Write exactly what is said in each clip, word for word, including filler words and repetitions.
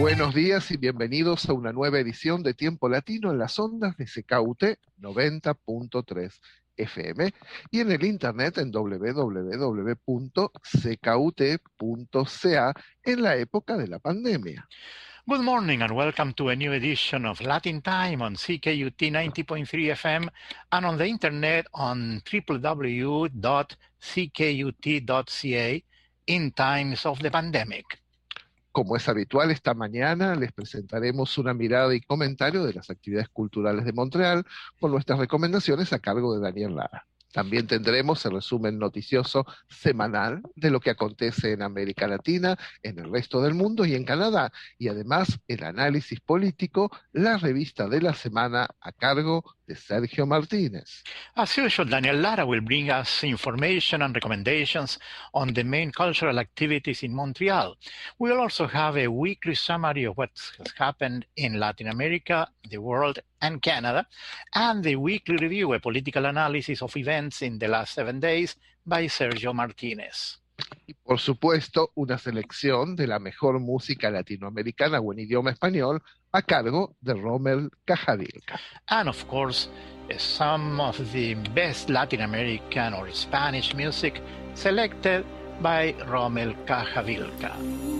Buenos días y bienvenidos a una nueva edición de Tiempo Latino en las ondas de C K U T noventa punto tres F M y en el internet en doble u doble u doble u punto c k u t punto c a en la época de la pandemia. Good morning and welcome to a new edition of Latin Time on C K U T ninety point three F M and on the internet on w w w dot c k u t dot c a in times of the pandemic. Como es habitual, esta mañana les presentaremos una mirada y comentario de las actividades culturales de Montreal con nuestras recomendaciones a cargo de Daniel Lara. También tendremos el resumen noticioso semanal de lo que acontece en América Latina, en el resto del mundo y en Canadá, y además el análisis político, la revista de la semana a cargo de Sergio Martínez. As usual, Daniel Lara will bring us information and recommendations on the main cultural activities in Montreal. We will also have a weekly summary of what has happened in Latin America, the world, and Canada, and the weekly review, a political analysis of events in the last seven days by Sergio Martínez. Y por supuesto, una selección de la mejor música latinoamericana o en idioma español a cargo de Rommel Cajavilca. And of course, some of the best Latin American or Spanish music selected by Rommel Cajavilca.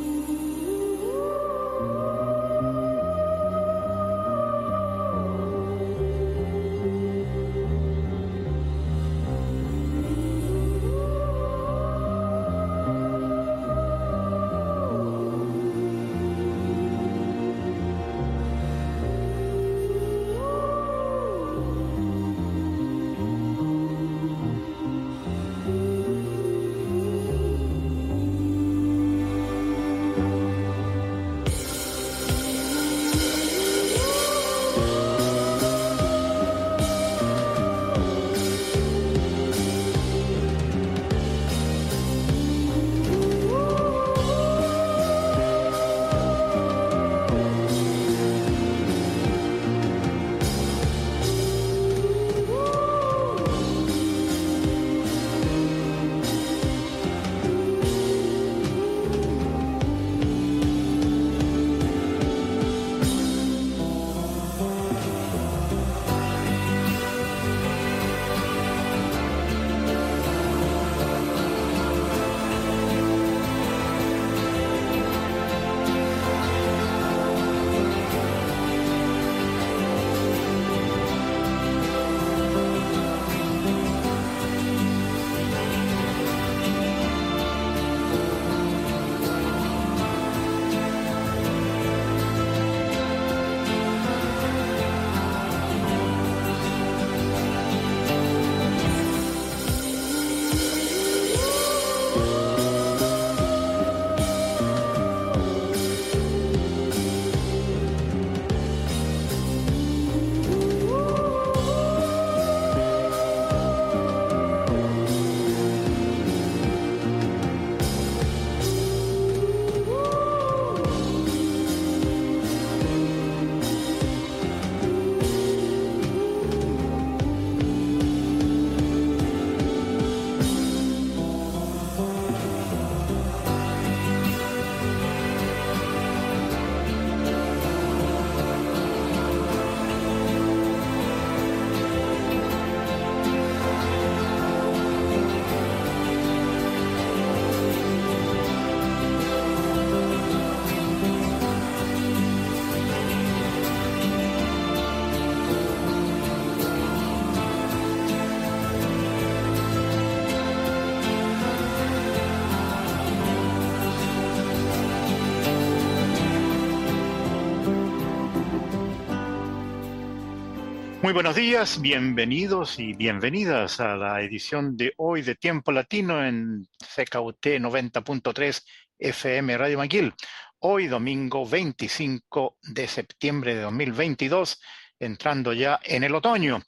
Muy buenos días, bienvenidos y bienvenidas a la edición de hoy de Tiempo Latino en C K U T noventa punto tres F M Radio McGill. Hoy domingo veinticinco de septiembre de dos mil veintidós, entrando ya en el otoño.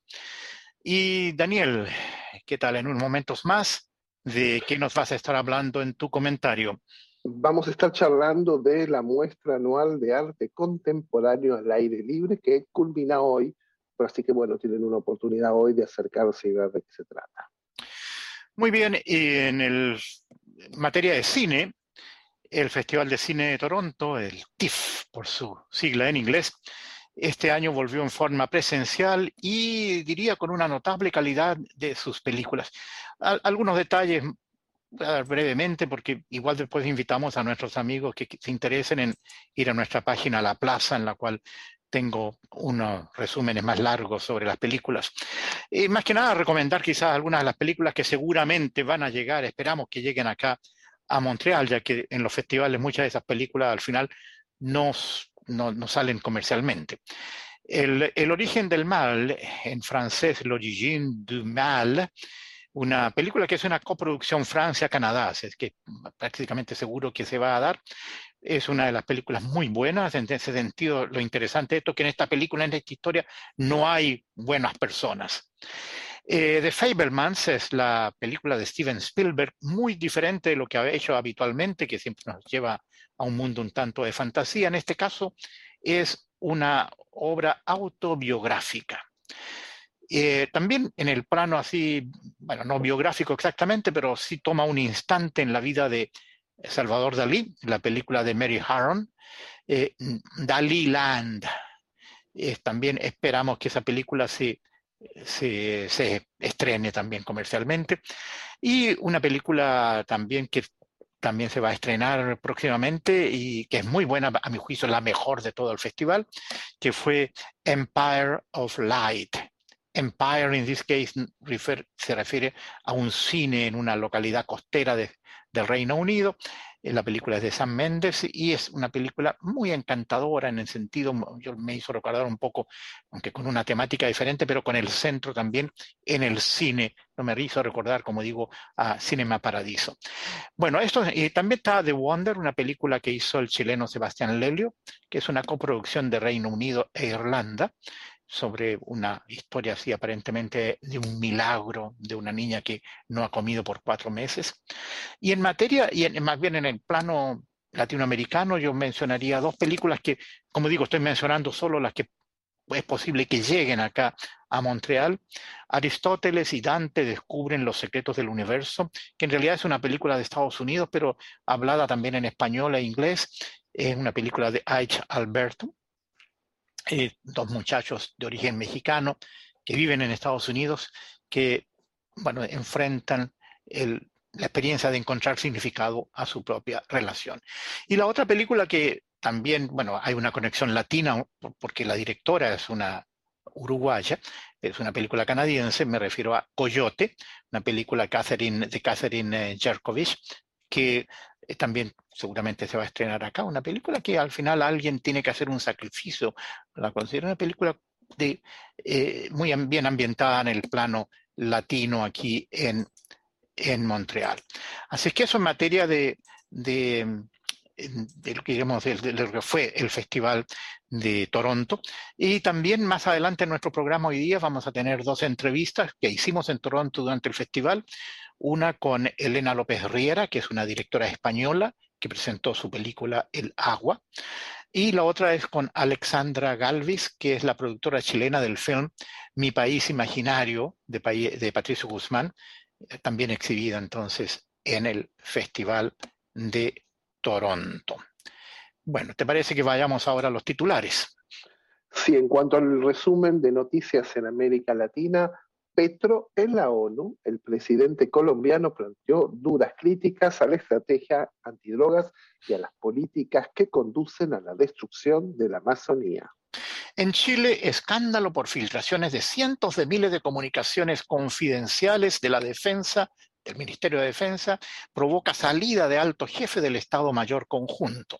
Y Daniel, ¿qué tal? En unos momentos más, ¿de qué nos vas a estar hablando en tu comentario? Vamos a estar charlando de la muestra anual de arte contemporáneo al aire libre que culmina hoy. Así que, bueno, tienen una oportunidad hoy de acercarse y ver de qué se trata. Muy bien, y en el en materia de cine, el Festival de Cine de Toronto, el TIFF por su sigla en inglés, este año volvió en forma presencial y diría con una notable calidad de sus películas. Al- algunos detalles voy a dar brevemente porque igual después invitamos a nuestros amigos que, que se interesen en ir a nuestra página La Plaza, en la cual tengo unos resúmenes más largos sobre las películas. Y más que nada recomendar quizás algunas de las películas que seguramente van a llegar, esperamos que lleguen acá a Montreal, ya que en los festivales muchas de esas películas al final no, no, no salen comercialmente. El, el origen del mal, en francés, L'origine du mal, una película que es una coproducción Francia-Canadá, es que prácticamente seguro que se va a dar. Es una de las películas muy buenas, en ese sentido lo interesante de esto es que en esta película, en esta historia, no hay buenas personas. Eh, The Fabelmans es la película de Steven Spielberg, muy diferente de lo que ha hecho habitualmente, que siempre nos lleva a un mundo un tanto de fantasía. En este caso es una obra autobiográfica. Eh, también en el plano así, bueno, no biográfico exactamente, pero sí toma un instante en la vida de Salvador Dalí, la película de Mary Harron, eh, Dalí Land. Eh, también esperamos que esa película se, se, se estrene también comercialmente. Y una película también que también se va a estrenar próximamente y que es muy buena, a mi juicio, la mejor de todo el festival, que fue Empire of Light. Empire, in this case, refer, se refiere a un cine en una localidad costera de, del Reino Unido. La película es de Sam Mendes y es una película muy encantadora en el sentido, yo me hizo recordar un poco, aunque con una temática diferente, pero con el centro también en el cine. No me hizo recordar, como digo, a Cinema Paradiso. Bueno, esto y también está The Wonder, una película que hizo el chileno Sebastián Lelio, que es una coproducción de Reino Unido e Irlanda, sobre una historia así aparentemente de un milagro de una niña que no ha comido por cuatro meses. Y en materia, y en, más bien en el plano latinoamericano, yo mencionaría dos películas que, como digo, estoy mencionando solo las que es posible que lleguen acá a Montreal. Aristóteles y Dante descubren los secretos del universo, que en realidad es una película de Estados Unidos, pero hablada también en español e inglés. Es una película de H. Alberto. Eh, dos muchachos de origen mexicano que viven en Estados Unidos, que, bueno, enfrentan el, la experiencia de encontrar significado a su propia relación. Y la otra película que también, bueno, hay una conexión latina, porque la directora es una uruguaya, es una película canadiense, me refiero a Coyote, una película Catherine, de Catherine Jerkovich, que eh, también seguramente se va a estrenar acá, una película que al final alguien tiene que hacer un sacrificio. La considero una película de, eh, muy bien ambientada en el plano latino aquí en, en Montreal. Así es que eso en materia de, de, de lo que digamos, de, de lo que fue el Festival de Toronto. Y también más adelante en nuestro programa hoy día vamos a tener dos entrevistas que hicimos en Toronto durante el festival. Una con Elena López Riera, que es una directora española que presentó su película El Agua. Y la otra es con Alexandra Galvis, que es la productora chilena del film Mi País Imaginario, de, de Patricio Guzmán, también exhibida entonces en el Festival de Toronto. Bueno, ¿te parece que vayamos ahora a los titulares? Sí, en cuanto al resumen de noticias en América Latina, Petro en la ONU, el presidente colombiano planteó duras críticas a la estrategia antidrogas y a las políticas que conducen a la destrucción de la Amazonía. En Chile, escándalo por filtraciones de cientos de miles de comunicaciones confidenciales de la defensa, del Ministerio de Defensa, provoca salida de alto jefe del Estado Mayor Conjunto.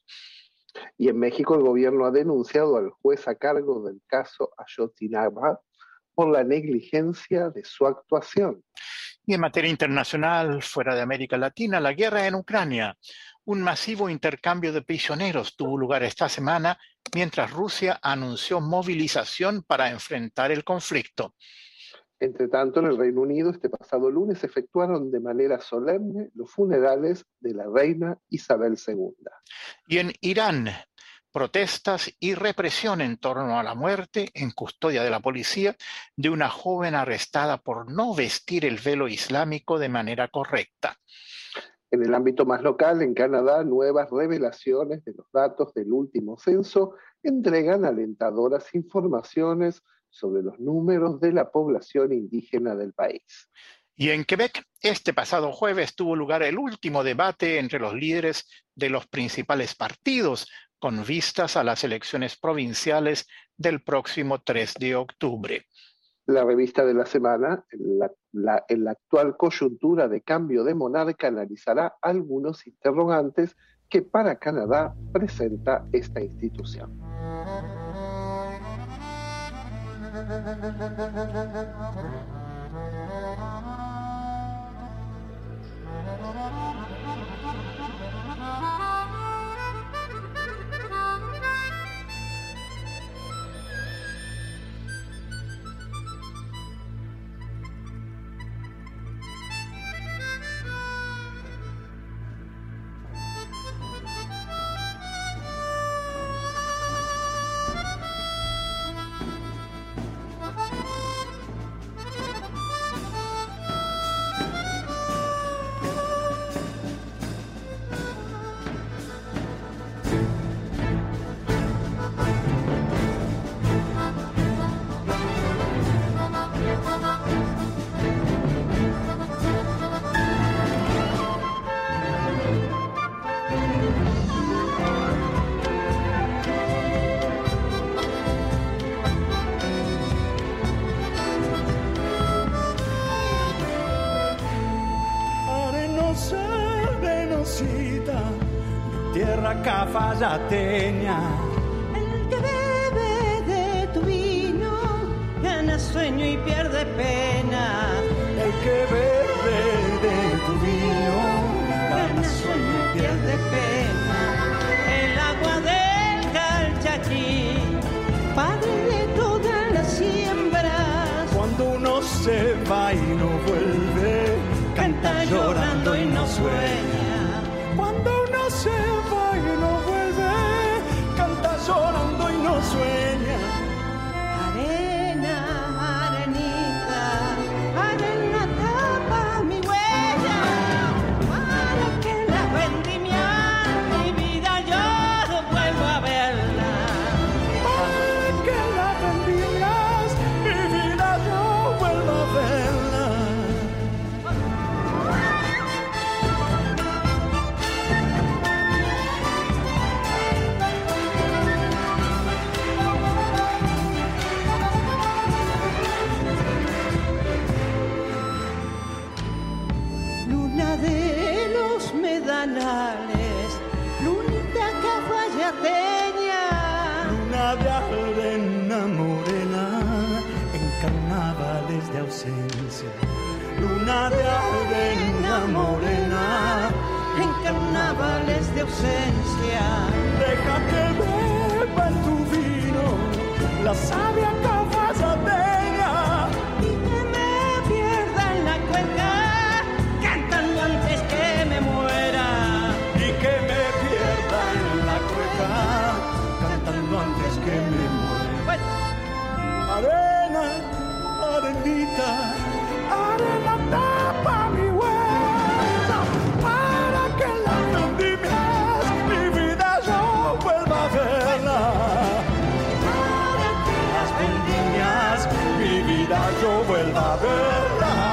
Y en México el gobierno ha denunciado al juez a cargo del caso Ayotzinapa por la negligencia de su actuación. Y en materia internacional, fuera de América Latina, la guerra en Ucrania. Un masivo intercambio de prisioneros tuvo lugar esta semana mientras Rusia anunció movilización para enfrentar el conflicto. Entre tanto, en el Reino Unido, este pasado lunes se efectuaron de manera solemne los funerales de la reina Isabel segunda. Y en Irán, protestas y represión en torno a la muerte en custodia de la policía de una joven arrestada por no vestir el velo islámico de manera correcta. En el ámbito más local, en Canadá, nuevas revelaciones de los datos del último censo entregan alentadoras informaciones sobre los números de la población indígena del país. Y en Quebec, este pasado jueves tuvo lugar el último debate entre los líderes de los principales partidos, con vistas a las elecciones provinciales del próximo tres de octubre. La revista de la semana, la, la, en la actual coyuntura de cambio de monarca, analizará algunos interrogantes que para Canadá presenta esta institución. Tierra cafayateña, el que bebe de tu vino gana sueño y pierde pena. El que bebe de tu vino gana sueño y pierde pena. El agua del Calchaquí, padre de todas las siembras. Cuando uno se va y no vuelve, canta llorando y no sueña. Cuando uno se va y no vuelve, canta llorando y no sueña. Arena, arenita, arena tapa mi huella, para que en las vendimias mi vida yo vuelva a verla. Para que en las vendimias mi vida yo vuelva a verla. Lunita cafayateña, luna de arena morena en carnavales de ausencia. Luna de arena morena en carnavales de ausencia. Deja que beba en tu vino la sabia cafayateña Y que me pierda en la cuenca cantando antes que me muera. Y que me pierda en la cueca cantando antes que me muera. Bueno. Arena, arenita, arena tapa mi huella, para que en las vendimias mi vida yo vuelva a verla. Para que las Vendimias mi vida yo vuelva a verla.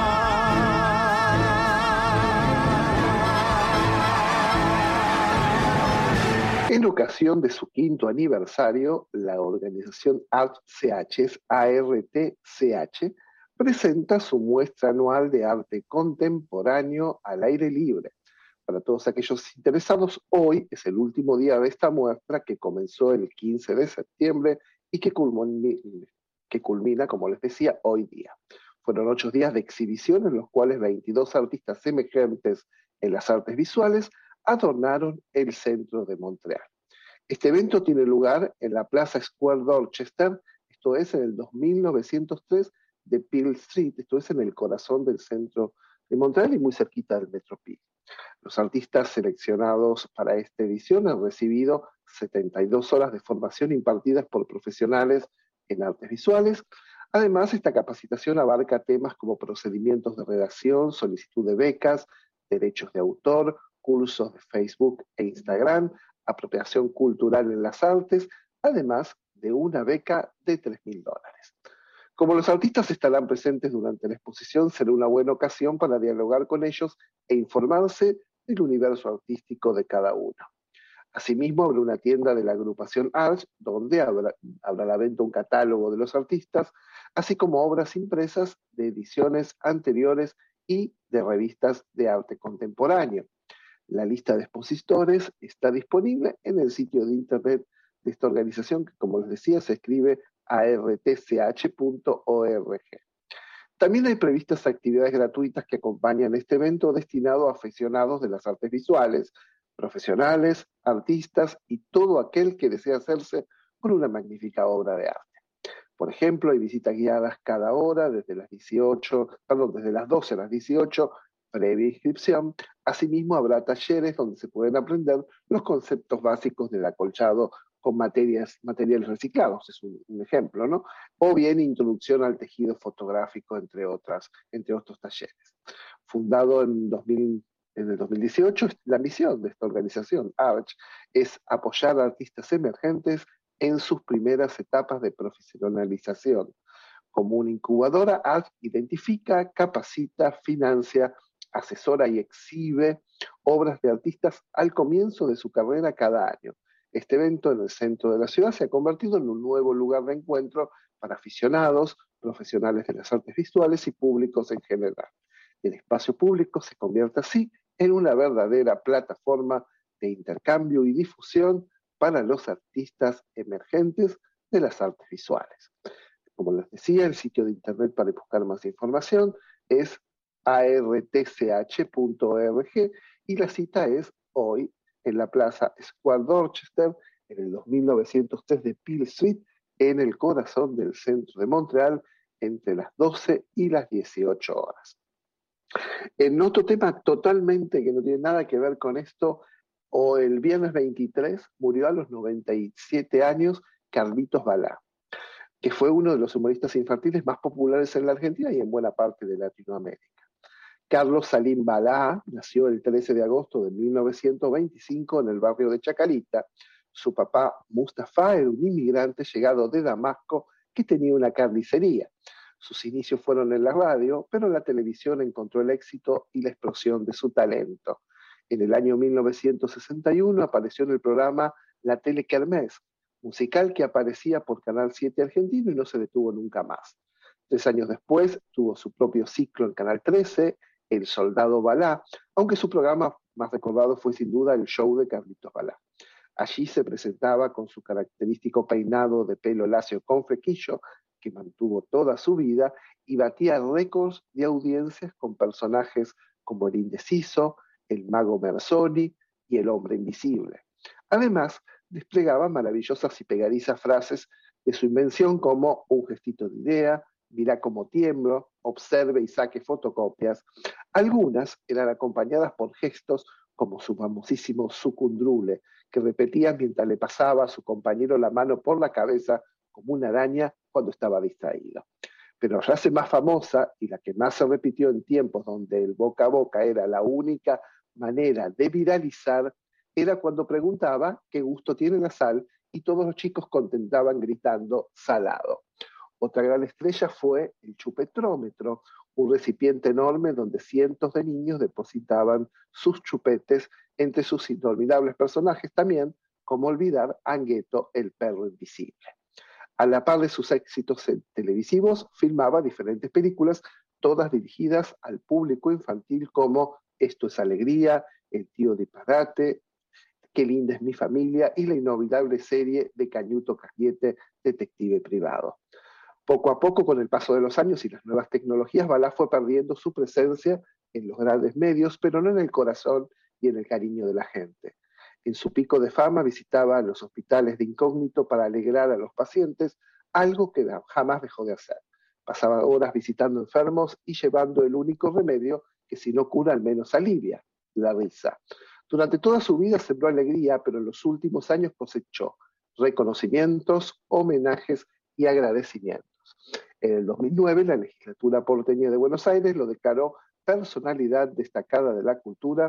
En ocasión de su quinto aniversario, la organización ArtCH, A R T C H, presenta su muestra anual de arte contemporáneo al aire libre. Para todos aquellos interesados, hoy es el último día de esta muestra, que comenzó el quince de septiembre y que culmina, que culmina, como les decía, hoy día. Fueron ocho días de exhibición en los cuales veintidós artistas emergentes en las artes visuales adornaron el centro de Montreal. Este evento tiene lugar en la Plaza Square Dorchester, esto es en el dos mil novecientos tres de Peel Street, esto es en el corazón del centro de Montreal y muy cerquita del Metro Peel. Los artistas seleccionados para esta edición han recibido setenta y dos horas de formación impartidas por profesionales en artes visuales. Además, esta capacitación abarca temas como procedimientos de redacción, solicitud de becas, derechos de autor, concursos de Facebook e Instagram, apropiación cultural en las artes, además de una beca de tres mil dólares. Como los artistas estarán presentes durante la exposición, será una buena ocasión para dialogar con ellos e informarse del universo artístico de cada uno. Asimismo, habrá una tienda de la agrupación Arch, donde habrá, habrá a la venta un catálogo de los artistas, así como obras impresas de ediciones anteriores y de revistas de arte contemporáneo. La lista de expositores está disponible en el sitio de internet de esta organización, que, como les decía, se escribe a r t c h punto org. También hay previstas actividades gratuitas que acompañan este evento destinado a aficionados de las artes visuales, profesionales, artistas y todo aquel que desea hacerse con una magnífica obra de arte. Por ejemplo, hay visitas guiadas cada hora desde las dieciocho, perdón, desde las doce a las dieciocho, previa inscripción. Asimismo, habrá talleres donde se pueden aprender los conceptos básicos del acolchado con materias, materiales reciclados, es un, un ejemplo, ¿no? O bien introducción al tejido fotográfico, entre otras, entre otros talleres. Fundado en dos mil En el dos mil dieciocho, la misión de esta organización, Arch, es apoyar a artistas emergentes en sus primeras etapas de profesionalización. Como una incubadora, Arch identifica, capacita, financia, asesora y exhibe obras de artistas al comienzo de su carrera cada año. Este evento en el centro de la ciudad se ha convertido en un nuevo lugar de encuentro para aficionados, profesionales de las artes visuales y públicos en general. El espacio público se convierte así en una verdadera plataforma de intercambio y difusión para los artistas emergentes de las artes visuales. Como les decía, el sitio de internet para buscar más información es a r t c h punto org y la cita es hoy en la Plaza Square Dorchester, en el dos mil novecientos tres de Peel Street, en el corazón del centro de Montreal, entre las doce y las dieciocho horas. En otro tema totalmente que no tiene nada que ver con esto, o el viernes veintitrés murió a los noventa y siete años Carlitos Balá, que fue uno de los humoristas infantiles más populares en la Argentina y en buena parte de Latinoamérica. Carlos Salim Balá nació el trece de agosto de mil novecientos veinticinco en el barrio de Chacarita. Su papá, Mustafa, era un inmigrante llegado de Damasco que tenía una carnicería. Sus inicios fueron en la radio, pero en la televisión encontró el éxito y la explosión de su talento. En el año mil novecientos sesenta y uno apareció en el programa La Tele Kermés, musical que aparecía por Canal siete argentino y no se detuvo nunca más. Tres años después tuvo su propio ciclo en Canal trece, El Soldado Balá, aunque su programa más recordado fue sin duda el show de Carlitos Balá. Allí se presentaba con su característico peinado de pelo lacio con flequillo, que mantuvo toda su vida, y batía récords de audiencias con personajes como el Indeciso, el Mago Merzoni y el Hombre Invisible. Además, desplegaba maravillosas y pegadizas frases de su invención como un gestito de idea, mirá cómo tiemblo, observe y saque fotocopias. Algunas eran acompañadas por gestos como su famosísimo sucundrule, que repetía mientras le pasaba a su compañero la mano por la cabeza como una araña cuando estaba distraído. Pero la frase más famosa y la que más se repitió en tiempos donde el boca a boca era la única manera de viralizar era cuando preguntaba qué gusto tiene la sal y todos los chicos contestaban gritando salado. Otra gran estrella fue el chupetrómetro, un recipiente enorme donde cientos de niños depositaban sus chupetes entre sus inolvidables personajes también, como olvidar a Angueto, el perro invisible. A la par de sus éxitos televisivos, filmaba diferentes películas, todas dirigidas al público infantil como Esto es Alegría, El Tío Disparate, Qué linda es mi familia y la inolvidable serie de Cañuto Cañete, Detective Privado. Poco a poco, con el paso de los años y las nuevas tecnologías, Balá fue perdiendo su presencia en los grandes medios, pero no en el corazón y en el cariño de la gente. En su pico de fama visitaba los hospitales de incógnito para alegrar a los pacientes, algo que jamás dejó de hacer. Pasaba horas visitando enfermos y llevando el único remedio que si no cura al menos alivia, la risa. Durante toda su vida sembró alegría, pero en los últimos años cosechó reconocimientos, homenajes y agradecimientos. En el dos mil nueve, la legislatura porteña de Buenos Aires lo declaró personalidad destacada de la cultura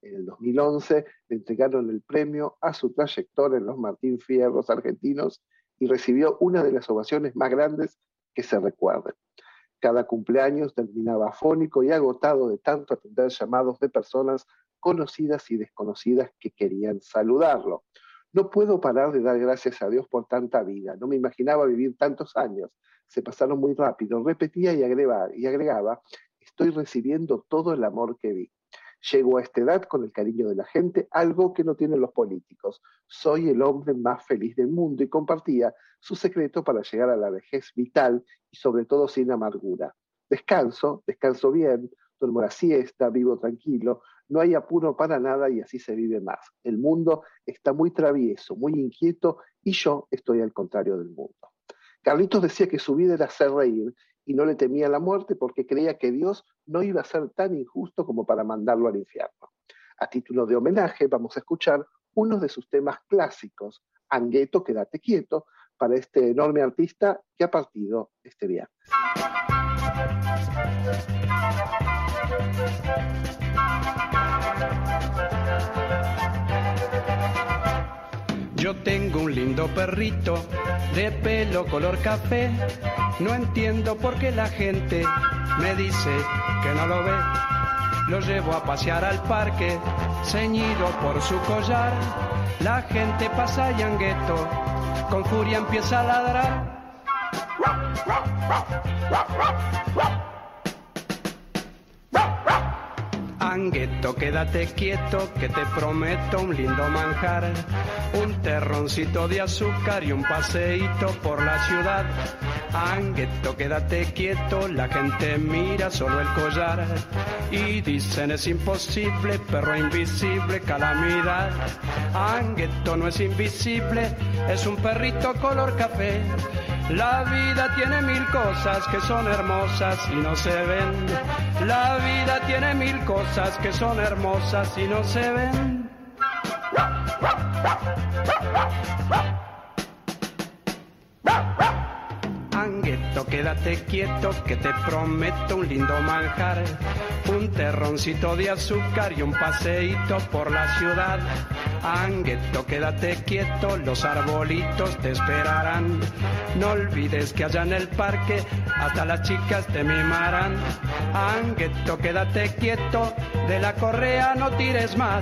En el dos mil once le entregaron el premio a su trayectoria en los Martín Fierros argentinos y recibió una de las ovaciones más grandes que se recuerden. Cada cumpleaños terminaba afónico y agotado de tanto atender llamados de personas conocidas y desconocidas que querían saludarlo. No puedo parar de dar gracias a Dios por tanta vida. No me imaginaba vivir tantos años. Se pasaron muy rápido. Repetía y agregaba, y agregaba, estoy recibiendo todo el amor que vi. Llego a esta edad con el cariño de la gente, algo que no tienen los políticos. Soy el hombre más feliz del mundo, y compartía su secreto para llegar a la vejez vital y sobre todo sin amargura. Descanso, descanso bien, duermo la siesta, vivo tranquilo, no hay apuro para nada y así se vive más. El mundo está muy travieso, muy inquieto y yo estoy al contrario del mundo. Carlitos decía que su vida era hacer reír y no le temía la muerte porque creía que Dios no iba a ser tan injusto como para mandarlo al infierno. A título de homenaje vamos a escuchar uno de sus temas clásicos, Angueto, quédate quieto, para este enorme artista que ha partido este viernes. Yo tengo un lindo perrito de pelo color café. No entiendo por qué la gente me dice que no lo ve. Lo llevo a pasear al parque, ceñido por su collar. La gente pasa y Angueto con furia empieza a ladrar. Angueto, quédate quieto, que te prometo un lindo manjar, un terroncito de azúcar y un paseíto por la ciudad. Angueto, quédate quieto, la gente mira solo el collar y dicen es imposible, perro invisible, calamidad. Angueto no es invisible, es un perrito color café. La vida tiene mil cosas que son hermosas y no se ven. La vida tiene mil cosas que son hermosas y no se ven. Angueto, quédate quieto, que te prometo un lindo manjar, un terroncito de azúcar y un paseíto por la ciudad. Angueto, quédate quieto, los arbolitos te esperarán. No olvides que allá en el parque hasta las chicas te mimarán. Angueto, quédate quieto, de la correa no tires más.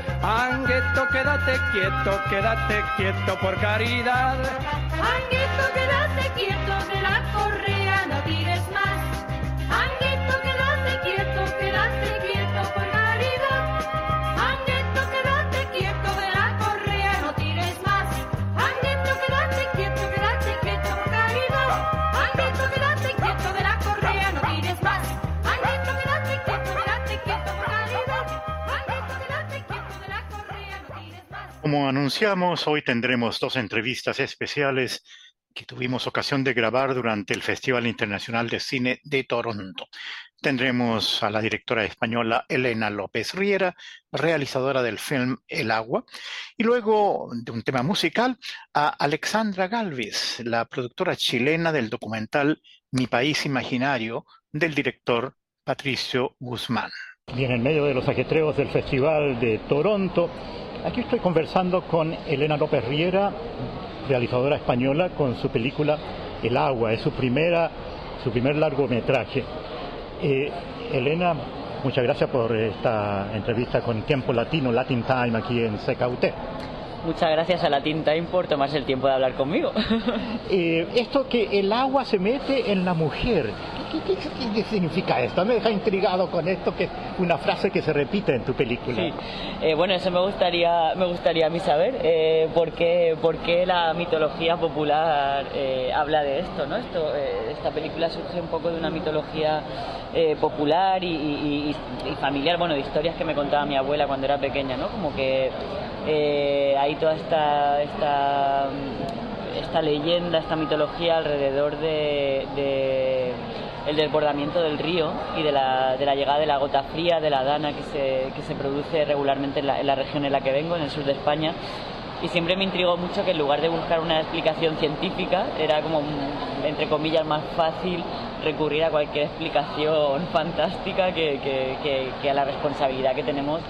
Angueto, quédate quieto, quédate quieto por caridad. Angueto, quédate quieto, de la correa no tires más. Angueto, quédate quieto, quédate quieto por caridad. Angueto, quédate quieto, de la correa no tires más. Angueto, quédate quieto, quédate quieto por caridad. Angueto, quédate quieto, de la correa no tires más. Angueto, quédate quieto, quédate quieto por caridad. Angueto, quédate quieto, de la correa no tires más. Como anunciamos, hoy tendremos dos entrevistas especiales que tuvimos ocasión de grabar durante el Festival Internacional de Cine de Toronto. Tendremos a la directora española Elena López Riera, realizadora del film El Agua, y luego, de un tema musical, a Alexandra Galvis, la productora chilena del documental Mi País Imaginario, del director Patricio Guzmán. Bien, en medio de los ajetreos del Festival de Toronto, aquí estoy conversando con Elena López Riera, realizadora española, con su película El Agua. Es su primera, su primer largometraje. Eh, Elena, muchas gracias por esta entrevista con Tiempo Latino, Latin Time, aquí en C K U T. Muchas gracias a Latin Time por tomarse el tiempo de hablar conmigo. Eh, esto que el agua se mete en la mujer, ¿qué, qué, qué, qué significa esto? Me deja intrigado con esto, que es una frase que se repite en tu película. Sí. Eh, bueno, eso me gustaría, me gustaría a mí saber, eh, por qué, por qué la mitología popular eh, habla de esto, ¿no? Esto, eh, esta película surge un poco de una mitología eh, popular y, y, y, y familiar, bueno, de historias que me contaba mi abuela cuando era pequeña, ¿no? Como que eh, hay toda esta, esta, esta leyenda, esta mitología alrededor de, de el desbordamiento del río y de la, de la llegada de la gota fría, de la dana que se, que se produce regularmente en la, en la región en la que vengo, en el sur de España. Y siempre me intrigó mucho que en lugar de buscar una explicación científica, era como, entre comillas, más fácil recurrir a cualquier explicación fantástica que, que, que, que a la responsabilidad que tenemos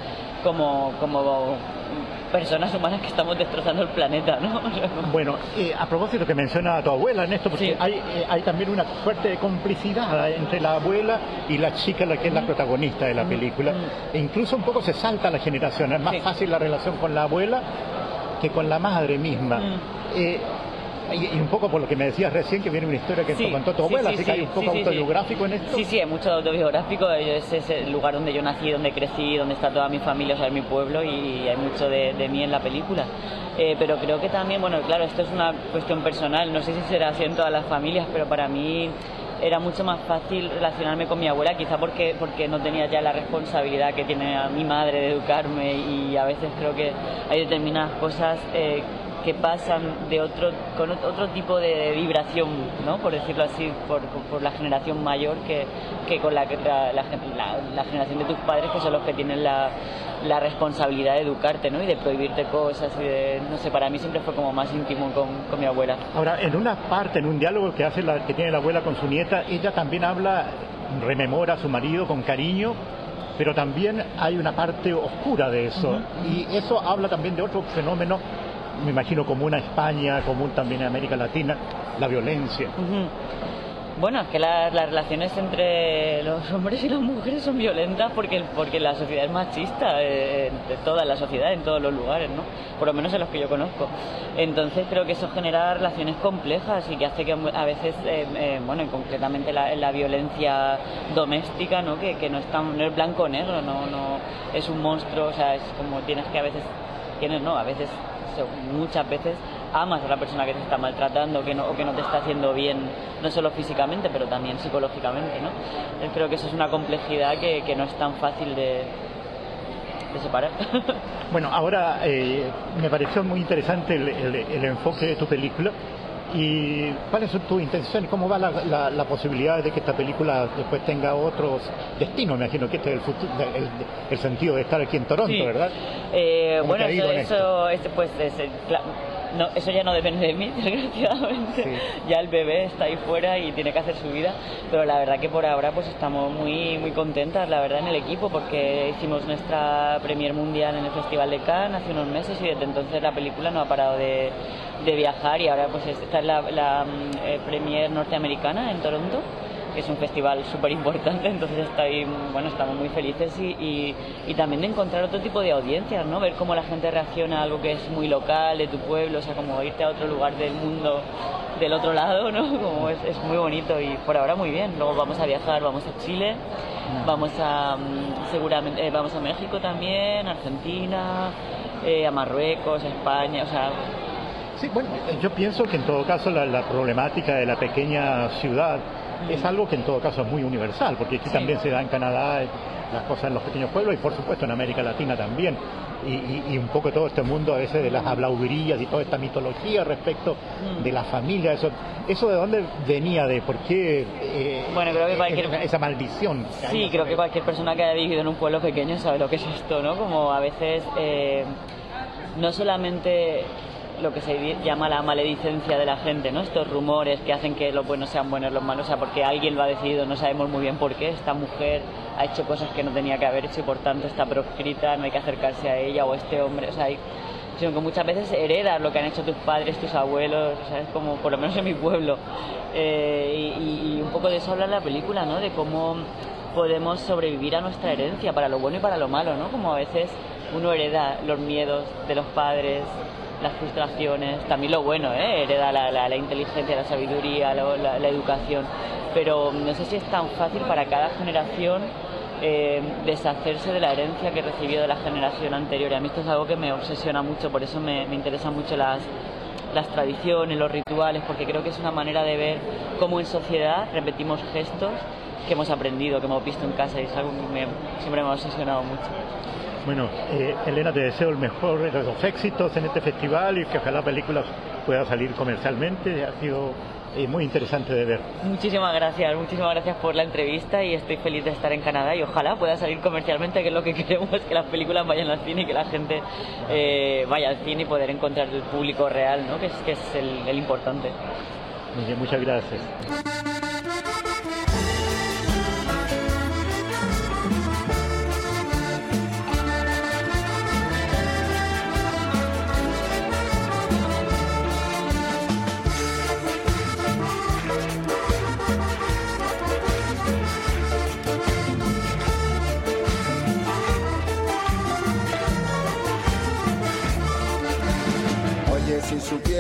como, como personas humanas que estamos destrozando el planeta, ¿no? Bueno, eh, a propósito que menciona a tu abuela en esto, porque Sí. hay, eh, hay también una fuerte complicidad entre la abuela y la chica, la que es la protagonista de la película. E incluso un poco se salta la generación, es más Sí. fácil la relación con la abuela que con la madre misma. Mm. Eh, y, y un poco por lo que me decías recién, que viene una historia que Sí, te contó tu sí, abuela, sí, así sí, que hay un sí, poco sí, sí. autobiográfico en esto. Sí, sí, hay mucho autobiográfico. Es, es el lugar donde yo nací, donde crecí, donde está toda mi familia, o sea, es mi pueblo, y hay mucho de, de mí en la película. Eh, pero creo que también, bueno, claro, esto es una cuestión personal, no sé si será así en todas las familias, pero para mí era mucho más fácil relacionarme con mi abuela, quizá porque, porque no tenía ya la responsabilidad que tiene a mi madre de educarme, y a veces creo que hay determinadas cosas eh, que pasan de otro con otro tipo de vibración, ¿no? Por decirlo así, por, por la generación mayor que, que con la, la, la, la generación de tus padres, que son los que tienen la, la responsabilidad de educarte, ¿no? Y de prohibirte cosas, y de, no sé, para mí siempre fue como más íntimo con, con mi abuela. Ahora, en una parte, en un diálogo que hace la, que tiene la abuela con su nieta, ella también habla, rememora a su marido con cariño, pero también hay una parte oscura de eso. Uh-huh. Y eso habla también de otro fenómeno, me imagino común a España, común también a América Latina, la violencia. Uh-huh. Bueno, es que la, las relaciones entre los hombres y las mujeres son violentas porque, porque la sociedad es machista, eh, de toda la sociedad, en todos los lugares, ¿no? Por lo menos en los que yo conozco. Entonces creo que eso genera relaciones complejas y que hace que a veces, eh, eh, bueno, y concretamente la, la violencia doméstica, ¿no? Que, que no es tan, no es blanco o negro, no, no es un monstruo, o sea, es como tienes que a veces, tienes, no, a veces, muchas veces amas a la persona que te está maltratando, que no, o que no te está haciendo bien, no solo físicamente, pero también psicológicamente, ¿no? Yo creo que eso es una complejidad que, que no es tan fácil de, de separar. Bueno, ahora eh, me pareció muy interesante el, el, el enfoque de tu película. ¿Y cuáles son tus intenciones? ¿Cómo va la, la, la posibilidad de que esta película después tenga otros destinos? Me imagino que este es el, futuro, el, el sentido de estar aquí en Toronto, sí. ¿Verdad? Eh, bueno, eso, eso este, pues, es, claro, no, eso ya no depende de mí, desgraciadamente. Sí. Ya el bebé está ahí fuera y tiene que hacer su vida. Pero la verdad que por ahora pues estamos muy muy contentas, la verdad, en el equipo, porque hicimos nuestra premier mundial en el Festival de Cannes hace unos meses y desde entonces la película no ha parado de, de viajar, y ahora pues esta es la, la eh, premier norteamericana en Toronto, que es un festival súper importante, entonces está ahí, bueno, estamos muy felices y, y, y también de encontrar otro tipo de audiencias, ¿no? Ver cómo la gente reacciona a algo que es muy local, de tu pueblo, o sea, como irte a otro lugar del mundo, del otro lado, ¿no? Como es, es muy bonito y por ahora muy bien. Luego vamos a viajar, vamos a Chile, vamos a, seguramente, eh, vamos a México también, Argentina, eh, a Marruecos, a España, o sea... Sí, bueno, yo pienso que en todo caso la, la problemática de la pequeña ciudad es algo que en todo caso es muy universal, porque aquí sí. También se da en Canadá las cosas en los pequeños pueblos y por supuesto en América Latina también, y, y, y un poco todo este mundo a veces de las habladurías y toda esta mitología respecto de la familia, eso eso de dónde venía, de por qué eh, bueno, creo que cualquier... esa, esa maldición. Sí, creo que cualquier persona que haya vivido en un pueblo pequeño sabe lo que es esto, ¿no? Como a veces eh, no solamente lo que se llama la maledicencia de la gente, ¿no? Estos rumores que hacen que los buenos sean buenos, los malos, o sea, porque alguien lo ha decidido, no sabemos muy bien por qué. Esta mujer ha hecho cosas que no tenía que haber hecho y por tanto está proscrita, no hay que acercarse a ella, o este hombre, o sea, hay, sino que muchas veces heredas lo que han hecho tus padres, tus abuelos, o sea, es como, por lo menos en mi pueblo. Eh, y, y un poco de eso habla la película, ¿no? De cómo podemos sobrevivir a nuestra herencia, para lo bueno y para lo malo, ¿no? Como a veces uno hereda los miedos de los padres, las frustraciones, también lo bueno, ¿eh? Hereda la, la, la inteligencia, la sabiduría, la, la, la educación, pero no sé si es tan fácil para cada generación eh, deshacerse de la herencia que recibió de la generación anterior, y a mí esto es algo que me obsesiona mucho, por eso me, me interesan mucho las, las tradiciones, los rituales, porque creo que es una manera de ver cómo en sociedad repetimos gestos que hemos aprendido, que hemos visto en casa, y es algo que me, siempre me ha obsesionado mucho. Bueno, eh, Elena, te deseo el mejor de los éxitos en este festival y que ojalá la película pueda salir comercialmente. Ha sido eh, muy interesante de ver. Muchísimas gracias, muchísimas gracias por la entrevista y estoy feliz de estar en Canadá y ojalá pueda salir comercialmente, que es lo que queremos, es que las películas vayan al cine y que la gente eh, vaya al cine y poder encontrar el público real, ¿no? Que es, que es el, el importante. Muy bien, muchas gracias.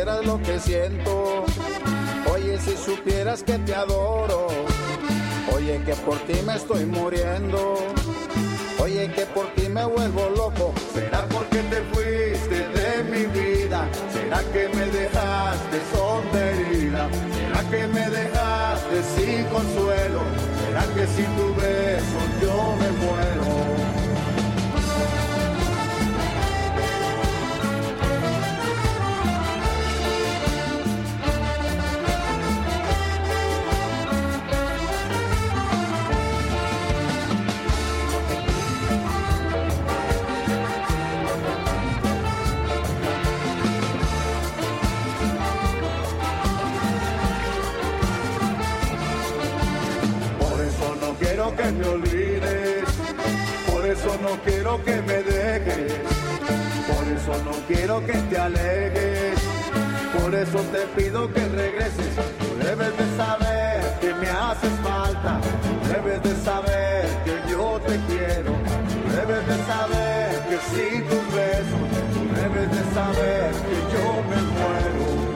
supieras lo que siento. Oye, si supieras que te adoro. Oye, que por ti me estoy muriendo. Oye, que por ti me vuelvo loco. ¿Será porque te fuiste de mi vida? ¿Será que me dejaste sonda herida? ¿Será que me dejaste sin consuelo? ¿Será que sin tu beso yo me muero? Que me olvides, por eso no quiero que me dejes, por eso no quiero que te alejes, por eso te pido que regreses. Tú debes de saber que me haces falta, tú debes de saber que yo te quiero, tú debes de saber que sin tus besos, tú debes de saber que yo me muero.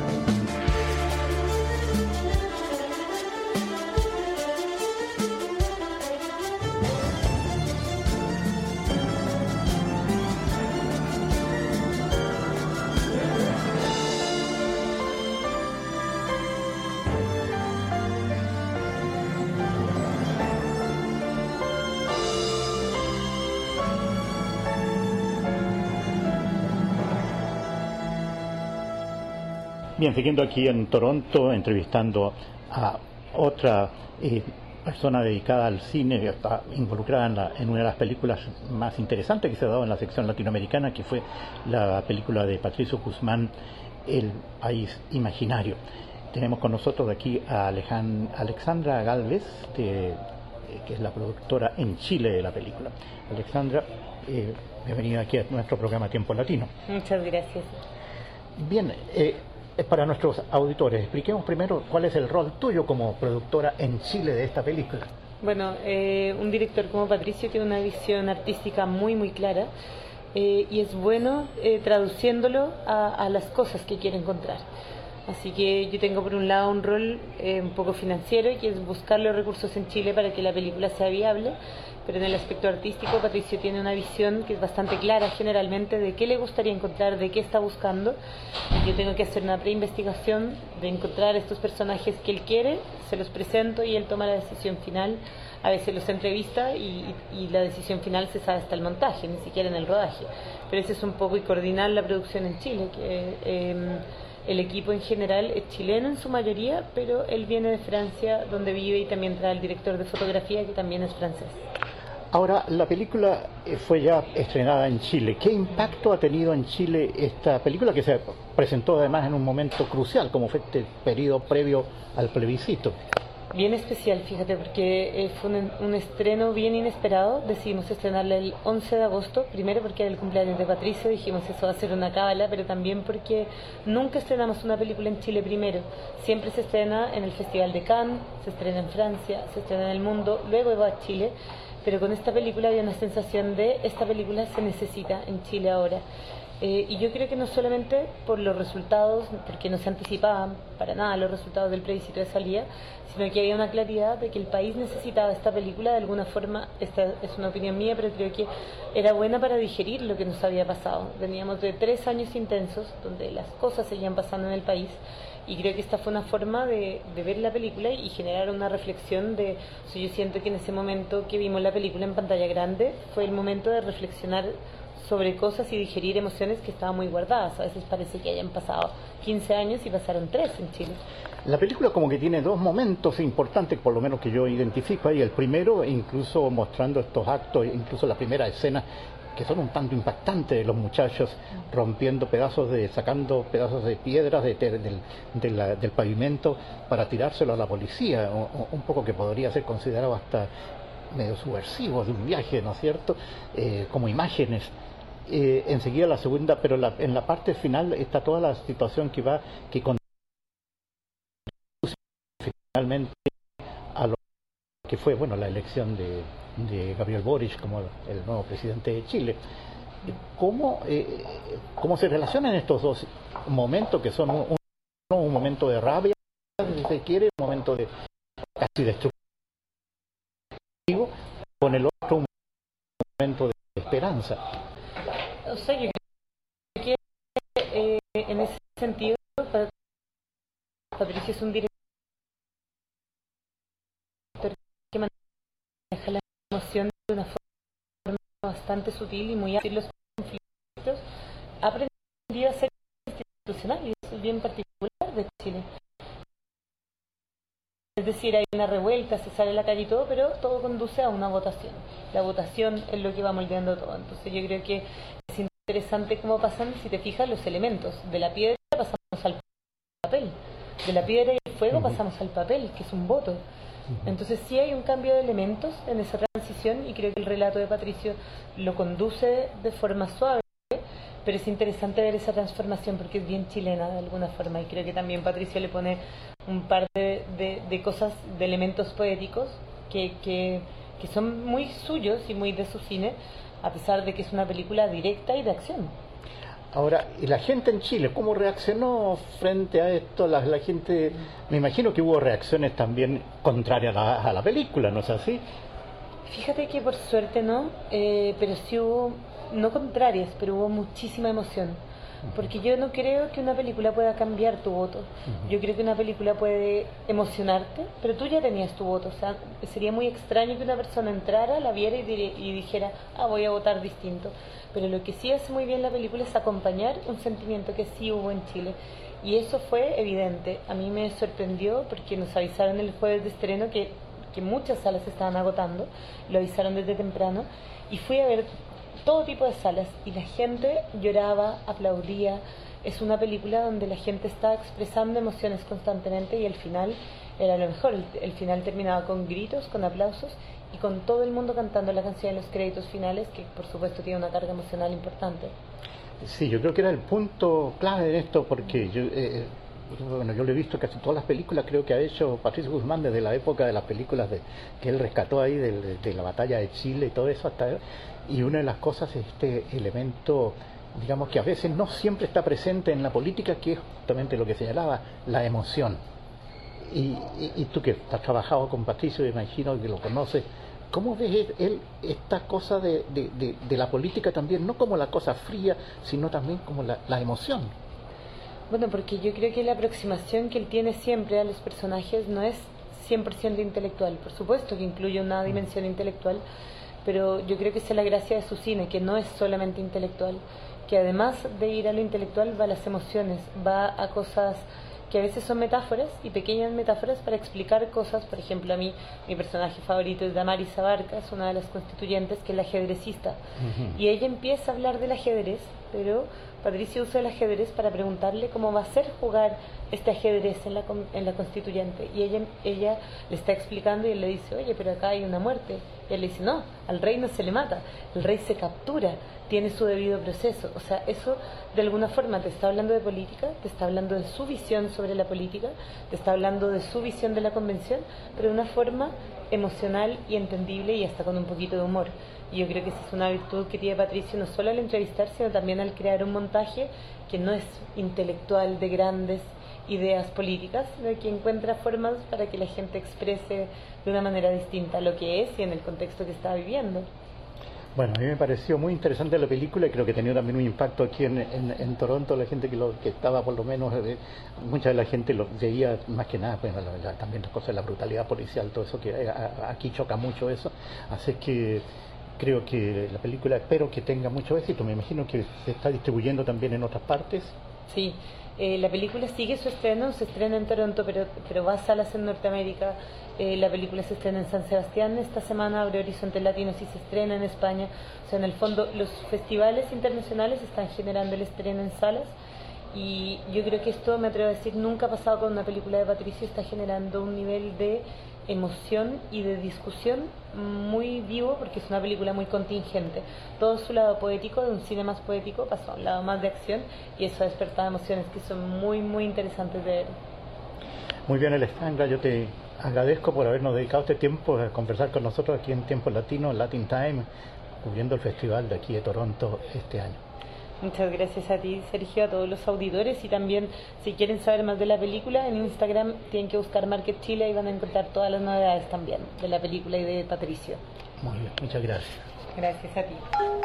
Bien, siguiendo aquí en Toronto, entrevistando a otra eh, persona dedicada al cine, que está involucrada en, la, en una de las películas más interesantes que se ha dado en la sección latinoamericana, que fue la película de Patricio Guzmán, El País Imaginario. Tenemos con nosotros aquí a Alejan, Alexandra Galvez, de, eh, que es la productora en Chile de la película. Alexandra, eh, bienvenida aquí a nuestro programa Tiempo Latino. Muchas gracias. Bien, eh, para nuestros auditores, expliquemos primero cuál es el rol tuyo como productora en Chile de esta película. Bueno, eh, un director como Patricio tiene una visión artística muy muy clara eh, y es bueno eh, traduciéndolo a, a las cosas que quiere encontrar. Así que yo tengo por un lado un rol eh, un poco financiero, que es buscar los recursos en Chile para que la película sea viable, pero en el aspecto artístico Patricio tiene una visión que es bastante clara generalmente de qué le gustaría encontrar, de qué está buscando. Y yo tengo que hacer una preinvestigación de encontrar estos personajes que él quiere, se los presento y él toma la decisión final. A veces los entrevista y, y la decisión final se sabe hasta el montaje, ni siquiera en el rodaje. Pero ese es un poco y coordinar la producción en Chile, que eh, el equipo en general es chileno en su mayoría, pero él viene de Francia, donde vive, y también trae el director de fotografía, que también es francés. Ahora, la película fue ya estrenada en Chile. ¿Qué impacto ha tenido en Chile esta película, que se presentó además en un momento crucial, como fue este periodo previo al plebiscito? Bien especial, fíjate, porque eh, fue un, un estreno bien inesperado. Decidimos estrenarla el once de agosto, primero porque era el cumpleaños de Patricio, dijimos eso va a ser una cábala, pero también porque nunca estrenamos una película en Chile primero. Siempre se estrena en el Festival de Cannes, se estrena en Francia, se estrena en el mundo, luego va a Chile. Pero con esta película había una sensación de esta película se necesita en Chile ahora. Eh, y yo creo que no solamente por los resultados, porque no se anticipaban para nada los resultados del plebiscito de salida, sino que había una claridad de que el país necesitaba esta película de alguna forma. Esta es una opinión mía, pero creo que era buena para digerir lo que nos había pasado. Veníamos de tres años intensos donde las cosas seguían pasando en el país, y creo que esta fue una forma de, de ver la película y generar una reflexión de... O sea, yo siento que en ese momento que vimos la película en pantalla grande fue el momento de reflexionar sobre cosas y digerir emociones que estaban muy guardadas. A veces parece que hayan pasado quince años y pasaron tres en Chile. La película como que tiene dos momentos importantes, por lo menos que yo identifico ahí. El primero, incluso mostrando estos actos, incluso la primera escena, que son un tanto impactantes, de los muchachos rompiendo pedazos de, sacando pedazos de piedras de, de, de, de la, del pavimento para tirárselo a la policía, o, o un poco que podría ser considerado hasta medio subversivo de un viaje, ¿no es cierto?, eh, como imágenes. Eh, enseguida la segunda, pero la, en la parte final está toda la situación que va, que conduce finalmente a lo que fue, bueno, la elección de de Gabriel Boric como el nuevo presidente de Chile. ¿Cómo, eh, cómo se relacionan estos dos momentos que son un, un, un momento de rabia, si se quiere, un momento de casi destructivo, con el otro un momento de esperanza? O sea, yo creo que eh, en ese sentido, Patricio es un director que maneja la emoción de una forma bastante sutil y muy ágil los conflictos. Ha aprendido a ser institucional y eso es bien particular de Chile. Es decir, hay una revuelta, se sale a la calle y todo, pero todo conduce a una votación. La votación es lo que va moldeando todo. Entonces yo creo que es interesante cómo pasan, si te fijas, los elementos. De la piedra pasamos al papel. De la piedra y el fuego pasamos al papel, que es un voto. Entonces sí hay un cambio de elementos en esa transición y creo que el relato de Patricio lo conduce de forma suave, pero es interesante ver esa transformación porque es bien chilena de alguna forma y creo que también Patricio le pone un par de, de, de cosas, de elementos poéticos que, que, que son muy suyos y muy de su cine, a pesar de que es una película directa y de acción. Ahora, ¿y la gente en Chile cómo reaccionó frente a esto? La, la gente, me imagino que hubo reacciones también contrarias a la, a la película, ¿no es así? Fíjate que por suerte no, eh, pero sí hubo, no contrarias, pero hubo muchísima emoción. Porque yo no creo que una película pueda cambiar tu voto. Yo creo que una película puede emocionarte, pero tú ya tenías tu voto. O sea, sería muy extraño que una persona entrara, la viera y, dire, y dijera, ah, voy a votar distinto. Pero lo que sí hace muy bien la película es acompañar un sentimiento que sí hubo en Chile. Y eso fue evidente. A mí me sorprendió porque nos avisaron el jueves de estreno que, que muchas salas se estaban agotando. Lo avisaron desde temprano. Y fui a ver todo tipo de salas y la gente lloraba, aplaudía. Es una película donde la gente está expresando emociones constantemente y el final era lo mejor. El, el final terminaba con gritos, con aplausos y con todo el mundo cantando la canción en los créditos finales, que por supuesto tiene una carga emocional importante. Sí, yo creo que era el punto clave de esto porque yo, eh, bueno, yo lo he visto casi todas las películas, creo que ha hecho Patricio Guzmán desde la época de las películas de, que él rescató ahí de, de, de la batalla de Chile y todo eso hasta... Y una de las cosas es este elemento, digamos, que a veces no siempre está presente en la política, que es justamente lo que señalaba, la emoción. Y, y, y tú que has trabajado con Patricio, imagino que lo conoces, ¿cómo ves él esta cosa de, de, de, de la política también, no como la cosa fría, sino también como la, la emoción? Bueno, porque yo creo que la aproximación que él tiene siempre a los personajes no es cien por ciento intelectual. Por supuesto que incluye una dimensión intelectual, pero yo creo que esa es la gracia de su cine, que no es solamente intelectual, que además de ir a lo intelectual va a las emociones, va a cosas que a veces son metáforas y pequeñas metáforas para explicar cosas. Por ejemplo, a mí mi personaje favorito es Damaris Abarcas, una de las constituyentes, que es la ajedrecista, uh-huh. Y ella empieza a hablar del ajedrez, pero Patricio usa el ajedrez para preguntarle cómo va a ser jugar este ajedrez en la, en la constituyente, y ella, ella le está explicando y él le dice, oye, pero acá hay una muerte, y él le dice, no, al rey no se le mata, el rey se captura, tiene su debido proceso. O sea, eso de alguna forma te está hablando de política, te está hablando de su visión sobre la política, te está hablando de su visión de la convención, pero de una forma emocional y entendible y hasta con un poquito de humor. Y yo creo que esa es una virtud que tiene Patricio, no solo al entrevistar, sino también al crear un montaje que no es intelectual de grandes ideas políticas, sino que encuentra formas para que la gente exprese de una manera distinta lo que es y en el contexto que está viviendo. Bueno, a mí me pareció muy interesante la película y creo que ha tenido también un impacto aquí en, en, en Toronto, la gente que, lo, que estaba por lo menos, eh, mucha de la gente lo veía más que nada, bueno, la, la, también las cosas de la brutalidad policial, todo eso, que eh, a, aquí choca mucho eso, así que creo que la película, espero que tenga mucho éxito, me imagino que se está distribuyendo también en otras partes. Sí, eh, la película sigue su estreno, se estrena en Toronto, pero, pero va a salas en Norteamérica. Eh, la película se estrena en San Sebastián esta semana, abre Horizontes Latinos y se estrena en España. O sea, en el fondo los festivales internacionales están generando el estreno en salas y yo creo que esto, me atrevo a decir, nunca ha pasado con una película de Patricio. Está generando un nivel de emoción y de discusión muy vivo porque es una película muy contingente. Todo su lado poético, de un cine más poético, pasó a un lado más de acción y eso ha despertado emociones que son muy, muy interesantes de ver. Muy bien, Alejandra, yo te agradezco por habernos dedicado este tiempo a conversar con nosotros aquí en Tiempo Latino, Latin Time, cubriendo el festival de aquí de Toronto este año. Muchas gracias a ti, Sergio, a todos los auditores, y también si quieren saber más de la película, en Instagram tienen que buscar Market Chile y van a encontrar todas las novedades también de la película y de Patricio. Muy bien, muchas gracias. Gracias a ti.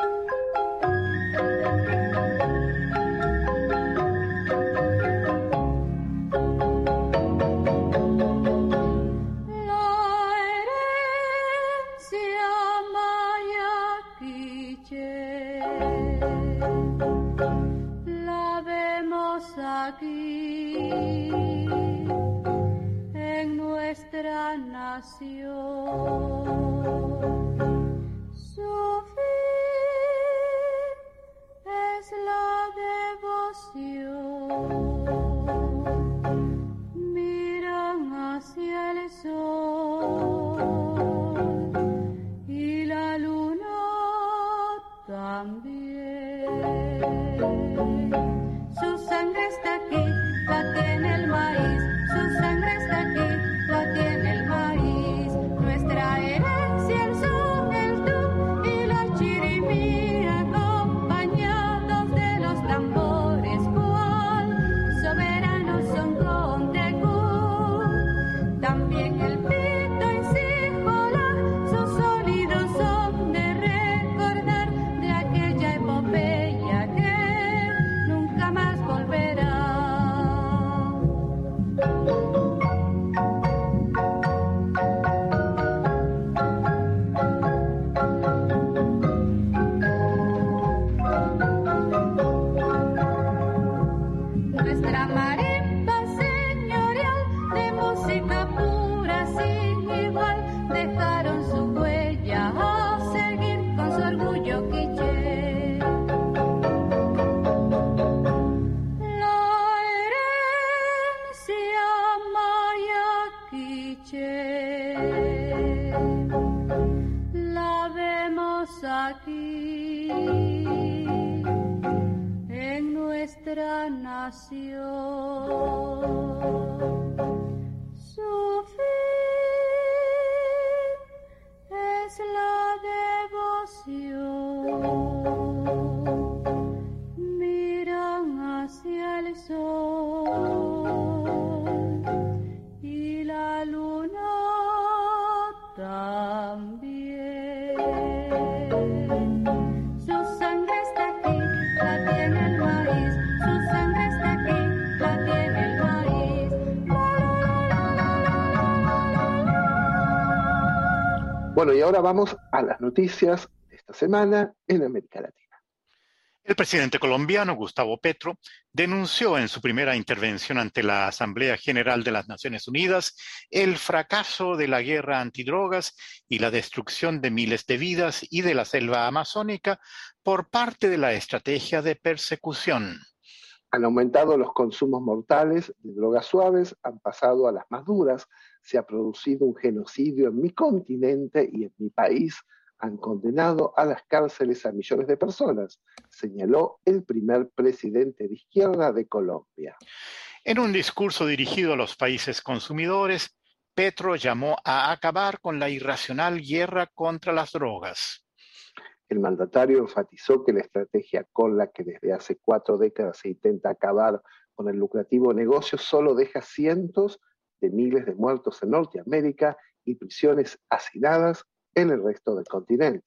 Aquí en nuestra nación, su fin es la devoción. Miran hacia el sol y la luna también. Su sangre está aquí, la tiene el maíz. Su sangre está aquí, la tiene el maíz. Nuestra herencia, el son, el tú y la chirimía, acompañados de los tambores, cual soberanos son con Tecú. También el pito y cijola, sus sonidos son de recordar de aquella epopeya que nunca más volverá. Nuestra marimba señorial de música pura sin igual dejaron su huella a seguir con su orgullo quiché. La herencia maya quiché la vemos aquí en nuestra nación. Su fin es la devoción. Miran hacia el sol y la luna también. Su sangre está aquí, la tiene el maíz. Su sangre está aquí, la tiene el maíz. Bueno, y ahora vamos a las noticias de esta semana en América Latina. El presidente colombiano Gustavo Petro denunció en su primera intervención ante la Asamblea General de las Naciones Unidas el fracaso de la guerra antidrogas y la destrucción de miles de vidas y de la selva amazónica por parte de la estrategia de persecución. Han aumentado los consumos mortales de drogas suaves, han pasado a las más duras, se ha producido un genocidio en mi continente y en mi país, han condenado a las cárceles a millones de personas, señaló el primer presidente de izquierda de Colombia. En un discurso dirigido a los países consumidores, Petro llamó a acabar con la irracional guerra contra las drogas. El mandatario enfatizó que la estrategia con la que desde hace cuatro décadas se intenta acabar con el lucrativo negocio solo deja cientos de miles de muertos en Norteamérica y prisiones hacinadas en el resto del continente.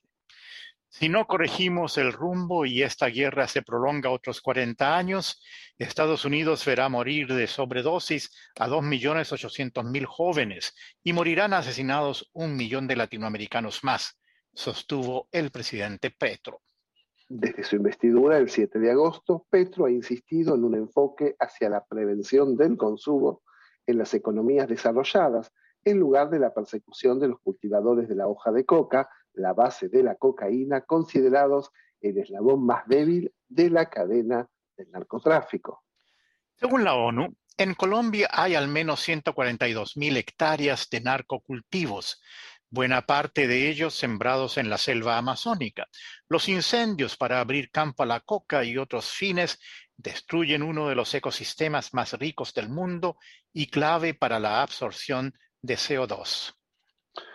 Si no corregimos el rumbo y esta guerra se prolonga otros cuarenta años, Estados Unidos verá morir de sobredosis a dos millones ochocientos mil jóvenes y morirán asesinados un millón de latinoamericanos más, sostuvo el presidente Petro. Desde su investidura el siete de agosto, Petro ha insistido en un enfoque hacia la prevención del consumo en las economías desarrolladas, en lugar de la persecución de los cultivadores de la hoja de coca, la base de la cocaína, considerados el eslabón más débil de la cadena del narcotráfico. Según la ONU, en Colombia hay al menos ciento cuarenta y dos mil hectáreas de narcocultivos, buena parte de ellos sembrados en la selva amazónica. Los incendios para abrir campo a la coca y otros fines destruyen uno de los ecosistemas más ricos del mundo y clave para la absorción de C O dos.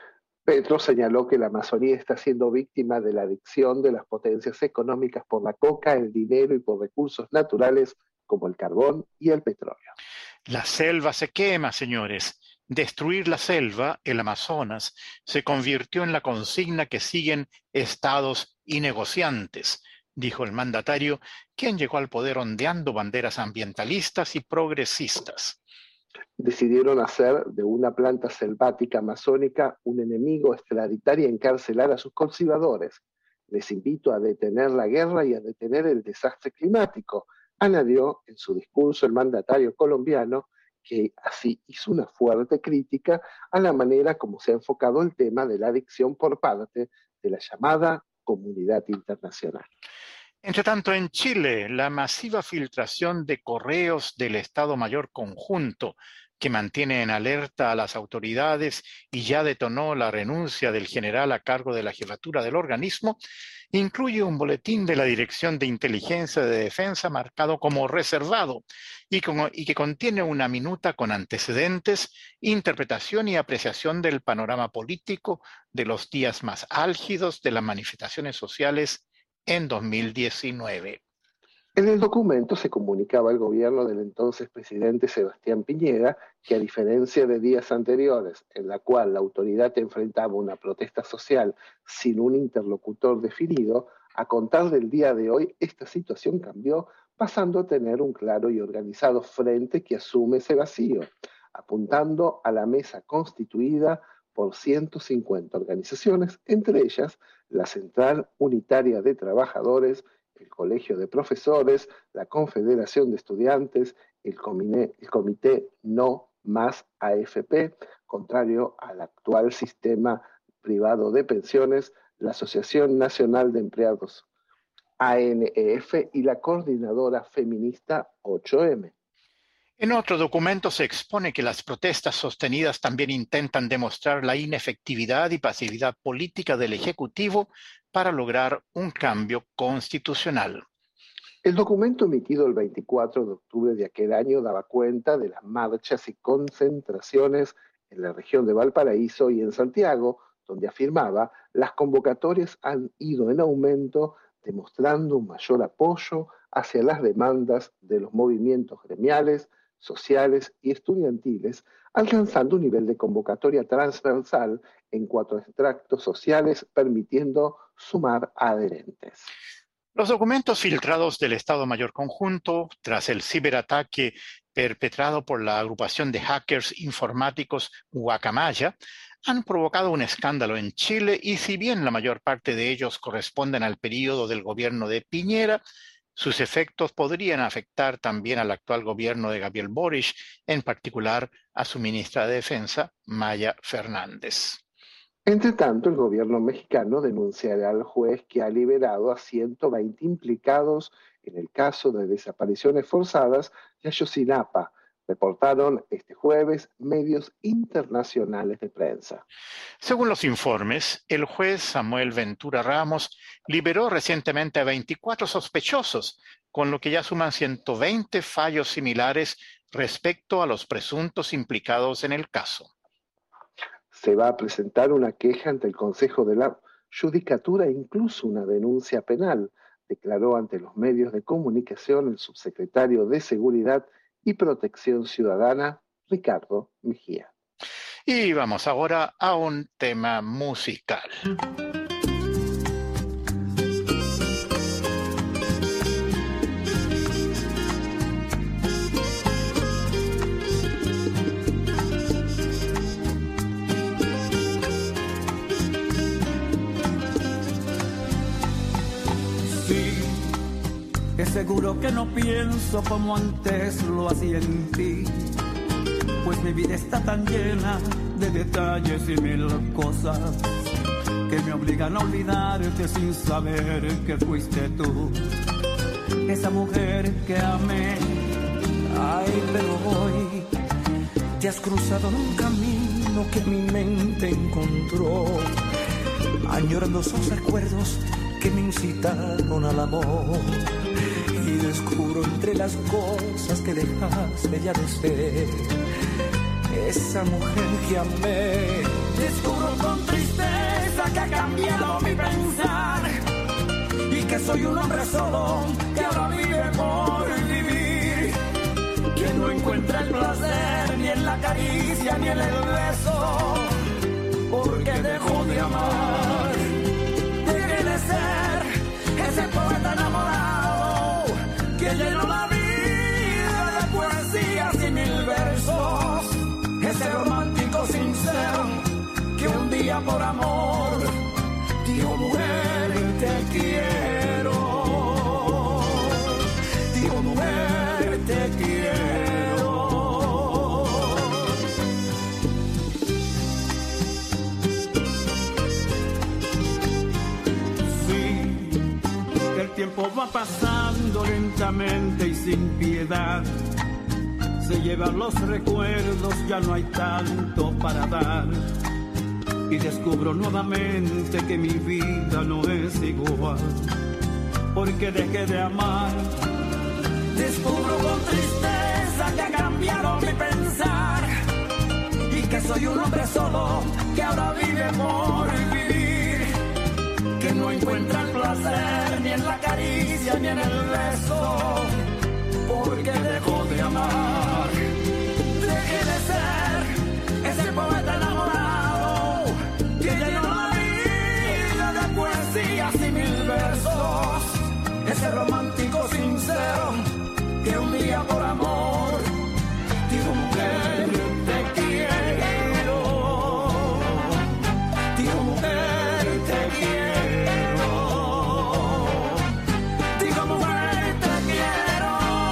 Petro señaló que la Amazonía está siendo víctima de la adicción de las potencias económicas por la coca, el dinero y por recursos naturales como el carbón y el petróleo. La selva se quema, señores. Destruir la selva, el Amazonas, se convirtió en la consigna que siguen estados y negociantes, dijo el mandatario, quien llegó al poder ondeando banderas ambientalistas y progresistas. Decidieron hacer de una planta selvática amazónica un enemigo, extraditar y encarcelar a sus cultivadores. Les invito a detener la guerra y a detener el desastre climático, añadió en su discurso el mandatario colombiano, que así hizo una fuerte crítica a la manera como se ha enfocado el tema de la adicción por parte de la llamada comunidad internacional. Entre tanto, en Chile, la masiva filtración de correos del Estado Mayor Conjunto, que mantiene en alerta a las autoridades y ya detonó la renuncia del general a cargo de la jefatura del organismo, incluye un boletín de la Dirección de Inteligencia de Defensa marcado como reservado y, como, y que contiene una minuta con antecedentes, interpretación y apreciación del panorama político de los días más álgidos de las manifestaciones sociales en dos mil diecinueve. En el documento se comunicaba al gobierno del entonces presidente Sebastián Piñera que, a diferencia de días anteriores, en la cual la autoridad enfrentaba una protesta social sin un interlocutor definido, a contar del día de hoy esta situación cambió, pasando a tener un claro y organizado frente que asume ese vacío, apuntando a la mesa constituida por ciento cincuenta organizaciones, entre ellas la Central Unitaria de Trabajadores, el Colegio de Profesores, la Confederación de Estudiantes, el Comité, el Comité No Más A F P, contrario al actual sistema privado de pensiones, la Asociación Nacional de Empleados A N E F y la Coordinadora Feminista ocho eme. En otro documento se expone que las protestas sostenidas también intentan demostrar la inefectividad y pasividad política del Ejecutivo para lograr un cambio constitucional. El documento emitido el veinticuatro de octubre de aquel año daba cuenta de las marchas y concentraciones en la región de Valparaíso y en Santiago, donde afirmaba las convocatorias han ido en aumento, demostrando un mayor apoyo hacia las demandas de los movimientos gremiales, sociales y estudiantiles, alcanzando un nivel de convocatoria transversal en cuatro extractos sociales, permitiendo sumar adherentes. Los documentos filtrados del Estado Mayor Conjunto, tras el ciberataque perpetrado por la agrupación de hackers informáticos Guacamaya, han provocado un escándalo en Chile y si bien la mayor parte de ellos corresponden al periodo del gobierno de Piñera, sus efectos podrían afectar también al actual gobierno de Gabriel Boric, en particular a su ministra de Defensa, Maya Fernández. Entre tanto, el gobierno mexicano denunciará al juez que ha liberado a ciento veinte implicados en el caso de desapariciones forzadas de Ayotzinapa, reportaron este jueves medios internacionales de prensa. Según los informes, el juez Samuel Ventura Ramos liberó recientemente a veinticuatro sospechosos, con lo que ya suman ciento veinte fallos similares respecto a los presuntos implicados en el caso. Se va a presentar una queja ante el Consejo de la Judicatura e incluso una denuncia penal, declaró ante los medios de comunicación el subsecretario de Seguridad y Protección Ciudadana, Ricardo Mejía. Y vamos ahora a un tema musical. Es seguro que no pienso como antes lo hacía en ti, pues mi vida está tan llena de detalles y mil cosas que me obligan a olvidarte sin saber que fuiste tú, esa mujer que amé. Ay, pero hoy te has cruzado en un camino que mi mente encontró, añorando esos recuerdos que me incitaron al amor. Y descubro entre las cosas que dejaste ya de ser esa mujer que amé. Descubro con tristeza que ha cambiado mi pensar y que soy un hombre solo que ahora vive por vivir, que no encuentra el placer ni en la caricia ni en el beso, porque dejó de amar. Dejé de ser ese poeta enamorado que llenó la vida de poesías y mil versos, ese romántico sincero que un día por amor dijo mujer te quiero, dijo mujer te quiero. Sí, el tiempo va pasando lentamente y sin piedad, se llevan los recuerdos, ya no hay tanto para dar. Y descubro nuevamente que mi vida no es igual, porque dejé de amar. Descubro con tristeza que ha cambiado mi pensar y que soy un hombre solo que ahora vive por vivir, que no encuentra el placer ni en la caricia ni en el beso, porque dejó de amar. Dejé de ser ese poeta enamorado que llenó la vida de poesías y mil versos, ese romántico sincero que un día por amor dijo mujer te quiero, dijo mujer te quiero, dijo mujer te quiero.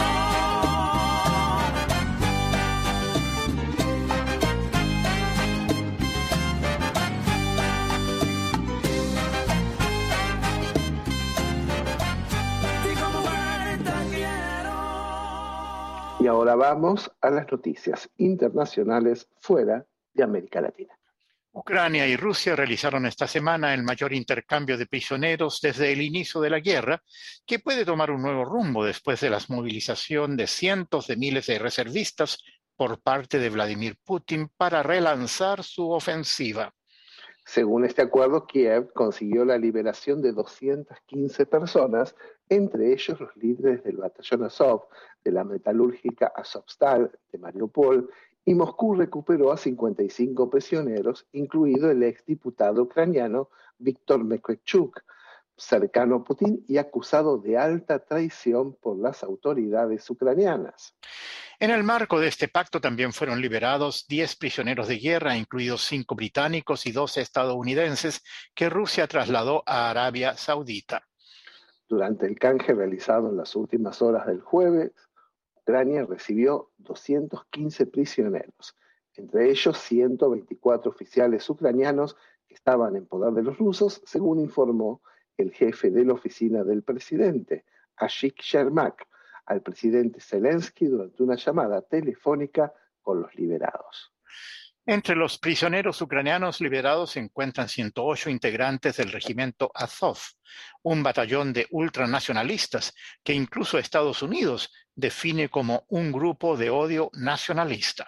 Y ahora vamos a las noticias internacionales fuera de América Latina. Ucrania y Rusia realizaron esta semana el mayor intercambio de prisioneros desde el inicio de la guerra, que puede tomar un nuevo rumbo después de la movilización de cientos de miles de reservistas por parte de Vladimir Putin para relanzar su ofensiva. Según este acuerdo, Kiev consiguió la liberación de doscientas quince personas, entre ellos los líderes del batallón Azov, de la metalúrgica Azovstal de Mariupol, y Moscú recuperó a cincuenta y cinco prisioneros, incluido el exdiputado ucraniano Víctor Medvedchuk, cercano a Putin y acusado de alta traición por las autoridades ucranianas. En el marco de este pacto también fueron liberados diez prisioneros de guerra, incluidos cinco británicos y dos estadounidenses, que Rusia trasladó a Arabia Saudita. Durante el canje realizado en las últimas horas del jueves, Ucrania recibió doscientos quince prisioneros, entre ellos ciento veinticuatro oficiales ucranianos que estaban en poder de los rusos, según informó el jefe de la oficina del presidente, Ashik Shermak, al presidente Zelensky durante una llamada telefónica con los liberados. Entre los prisioneros ucranianos liberados se encuentran ciento ocho integrantes del regimiento Azov, un batallón de ultranacionalistas que incluso Estados Unidos define como un grupo de odio nacionalista.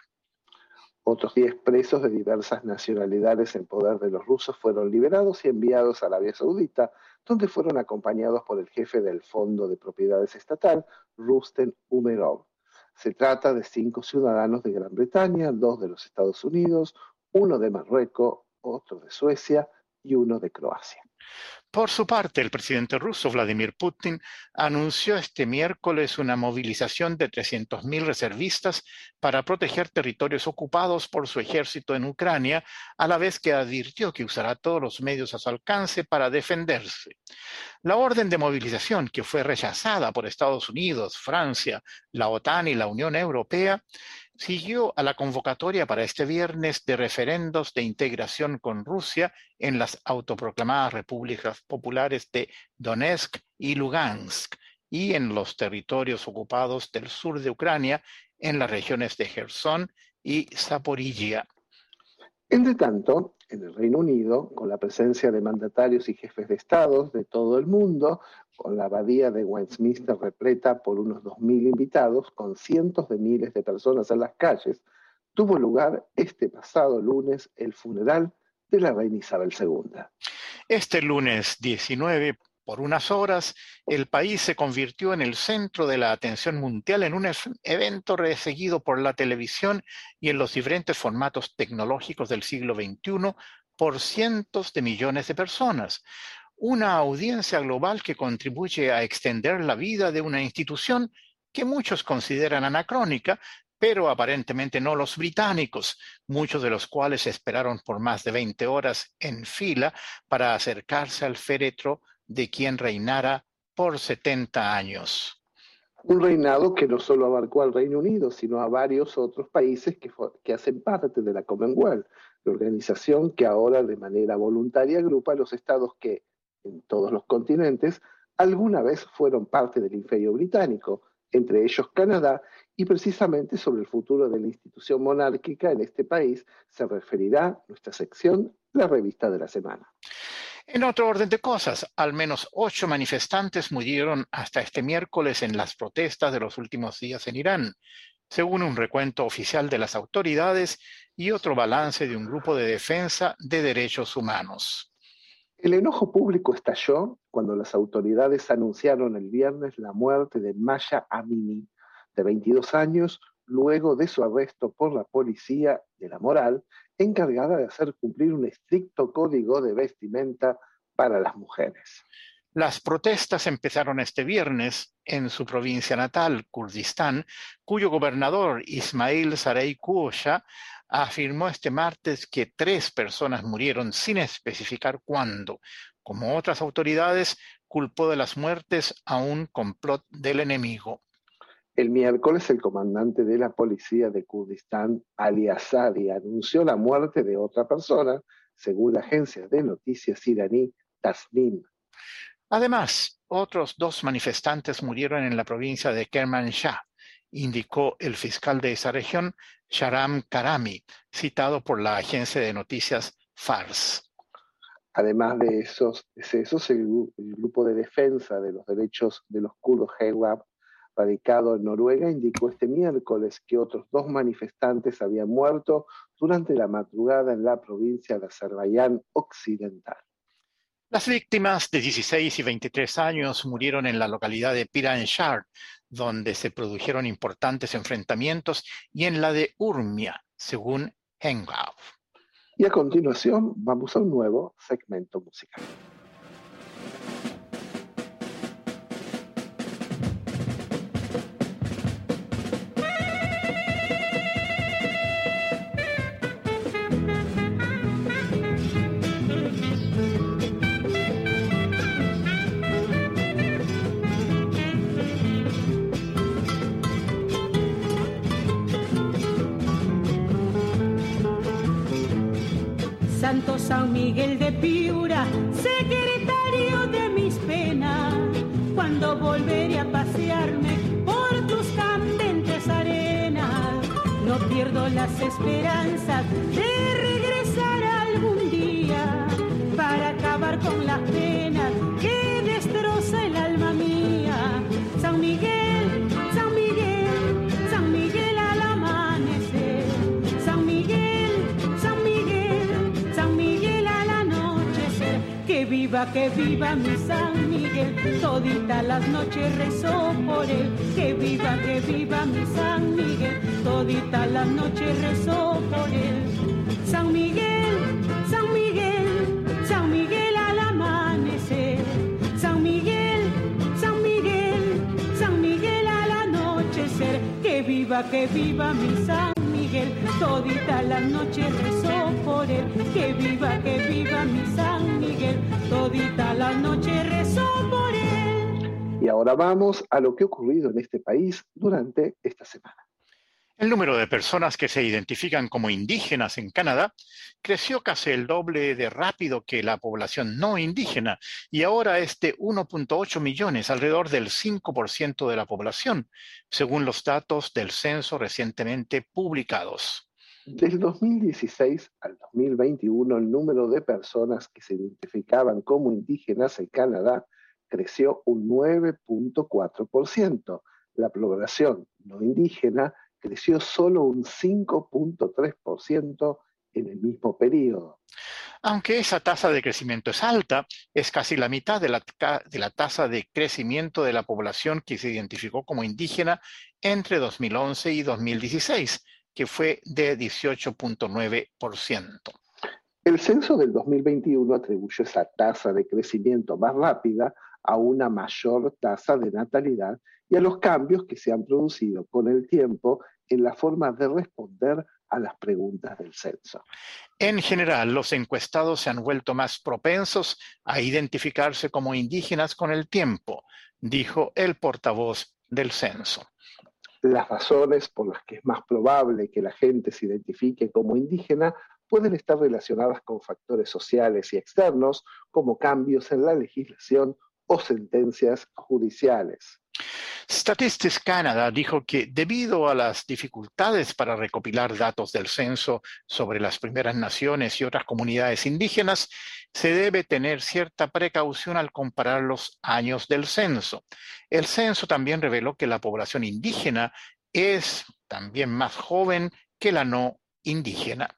Otros diez presos de diversas nacionalidades en poder de los rusos fueron liberados y enviados a Arabia Saudita, donde fueron acompañados por el jefe del Fondo de Propiedades Estatal, Rustem Umerov. Se trata de cinco ciudadanos de Gran Bretaña, dos de los Estados Unidos, uno de Marruecos, otro de Suecia y uno de Croacia. Por su parte, el presidente ruso Vladimir Putin anunció este miércoles una movilización de trescientos mil reservistas para proteger territorios ocupados por su ejército en Ucrania, a la vez que advirtió que usará todos los medios a su alcance para defenderse. La orden de movilización, que fue rechazada por Estados Unidos, Francia, la OTAN y la Unión Europea, siguió a la convocatoria para este viernes de referendos de integración con Rusia en las autoproclamadas repúblicas populares de Donetsk y Lugansk y en los territorios ocupados del sur de Ucrania, en las regiones de Jersón y Zaporizhia. Entre tanto, en el Reino Unido, con la presencia de mandatarios y jefes de estados de todo el mundo, con la abadía de Westminster repleta por unos dos mil invitados, con cientos de miles de personas en las calles, tuvo lugar este pasado lunes el funeral de la reina Isabel segunda. Este lunes diecinueve, por unas horas, el país se convirtió en el centro de la atención mundial en un evento seguido por la televisión y en los diferentes formatos tecnológicos del siglo veintiuno por cientos de millones de personas. Una audiencia global que contribuye a extender la vida de una institución que muchos consideran anacrónica, pero aparentemente no los británicos, muchos de los cuales esperaron por más de veinte horas en fila para acercarse al féretro de quien reinara por setenta años. Un reinado que no solo abarcó al Reino Unido, sino a varios otros países que, que hacen parte de la Commonwealth, la organización que ahora de manera voluntaria agrupa a los estados que, en todos los continentes, alguna vez fueron parte del Imperio Británico, entre ellos Canadá, y precisamente sobre el futuro de la institución monárquica en este país se referirá nuestra sección, la revista de la semana. En otro orden de cosas, al menos ocho manifestantes murieron hasta este miércoles en las protestas de los últimos días en Irán, según un recuento oficial de las autoridades y otro balance de un grupo de defensa de derechos humanos. El enojo público estalló cuando las autoridades anunciaron el viernes la muerte de Mahsa Amini, de veintidós años, luego de su arresto por la policía de la moral, encargada de hacer cumplir un estricto código de vestimenta para las mujeres. Las protestas empezaron este viernes en su provincia natal, Kurdistán, cuyo gobernador Ismail Sarey Quosha afirmó este martes que tres personas murieron sin especificar cuándo. Como otras autoridades, culpó de las muertes a un complot del enemigo. El miércoles, el comandante de la policía de Kurdistán, Ali Azadi, anunció la muerte de otra persona, según la agencia de noticias iraní Tasnim. Además, otros dos manifestantes murieron en la provincia de Kermanshah, indicó el fiscal de esa región, Shahram Karami, citado por la agencia de noticias Fars. Además de esos decesos, el, el grupo de defensa de los derechos de los kurdos, Helab, radicado en Noruega, indicó este miércoles que otros dos manifestantes habían muerto durante la madrugada en la provincia de Azerbaiyán Occidental. Las víctimas de dieciséis y veintitrés años murieron en la localidad de Piranshah, donde se produjeron importantes enfrentamientos, y en la de Urmia, según Hengav. Y a continuación vamos a un nuevo segmento musical. Santo San Miguel de Piura, secretario de mis penas, cuando volveré a pasearme por tus candentes arenas, no pierdo las esperanzas de regresar algún día para acabar con las penas que destroza el alma mía. San Miguel, San Miguel, San Miguel al amanecer, San Miguel, San Miguel, San Miguel al anochecer. Que viva, que viva mi San Miguel, todita las noches rezo por él. Que viva, que viva mi San Miguel, todita las noches rezo por él. San Miguel, San Miguel, San Miguel al amanecer, San Miguel, San Miguel, San Miguel al anochecer. Que viva, que viva mi San Miguel, todita las noches rezo por él. Que viva, que viva mi San Miguel, todita las noches rezo por él. Y ahora vamos a lo que ha ocurrido en este país durante esta semana. El número de personas que se identifican como indígenas en Canadá creció casi el doble de rápido que la población no indígena y ahora es de uno punto ocho millones, alrededor del cinco por ciento de la población, según los datos del censo recientemente publicados. Del dos mil dieciséis al dos mil veintiuno, el número de personas que se identificaban como indígenas en Canadá creció un nueve punto cuatro por ciento. La población no indígena creció solo un cinco punto tres por ciento en el mismo periodo. Aunque esa tasa de crecimiento es alta, es casi la mitad de la, de la tasa de crecimiento de la población que se identificó como indígena entre dos mil once y dos mil dieciséis, que fue de dieciocho punto nueve por ciento. El censo del dos mil veintiuno atribuyó esa tasa de crecimiento más rápida a una mayor tasa de natalidad y a los cambios que se han producido con el tiempo en la forma de responder a las preguntas del censo. En general, los encuestados se han vuelto más propensos a identificarse como indígenas con el tiempo, dijo el portavoz del censo. Las razones por las que es más probable que la gente se identifique como indígena pueden estar relacionadas con factores sociales y externos, como cambios en la legislación o sentencias judiciales. Statistics Canada dijo que debido a las dificultades para recopilar datos del censo sobre las primeras naciones y otras comunidades indígenas, se debe tener cierta precaución al comparar los años del censo. El censo también reveló que la población indígena es también más joven que la no indígena.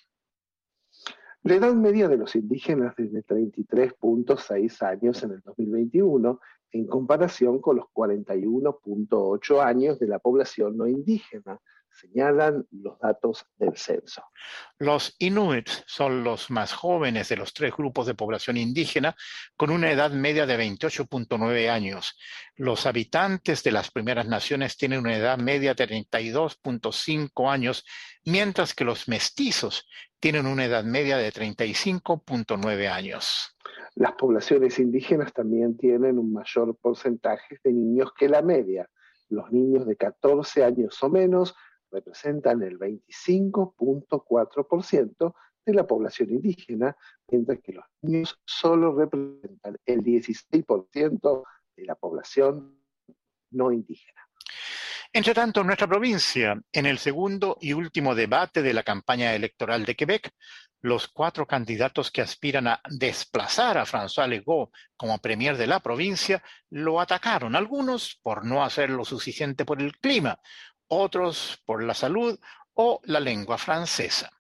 La edad media de los indígenas es de treinta y tres punto seis años en el dos mil veintiuno, en comparación con los cuarenta y uno punto ocho años de la población no indígena, señalan los datos del censo. Los inuits son los más jóvenes de los tres grupos de población indígena, con una edad media de veintiocho punto nueve años. Los habitantes de las primeras naciones tienen una edad media de treinta y dos punto cinco años, mientras que los mestizos tienen una edad media de treinta y cinco punto nueve años. Las poblaciones indígenas también tienen un mayor porcentaje de niños que la media. Los niños de catorce años o menos representan el veinticinco punto cuatro por ciento de la población indígena, mientras que los niños solo representan el dieciséis por ciento de la población no indígena. Entre tanto, en nuestra provincia, en el segundo y último debate de la campaña electoral de Quebec, los cuatro candidatos que aspiran a desplazar a François Legault como premier de la provincia lo atacaron, algunos por no hacer lo suficiente por el clima, otros por la salud o la lengua francesa.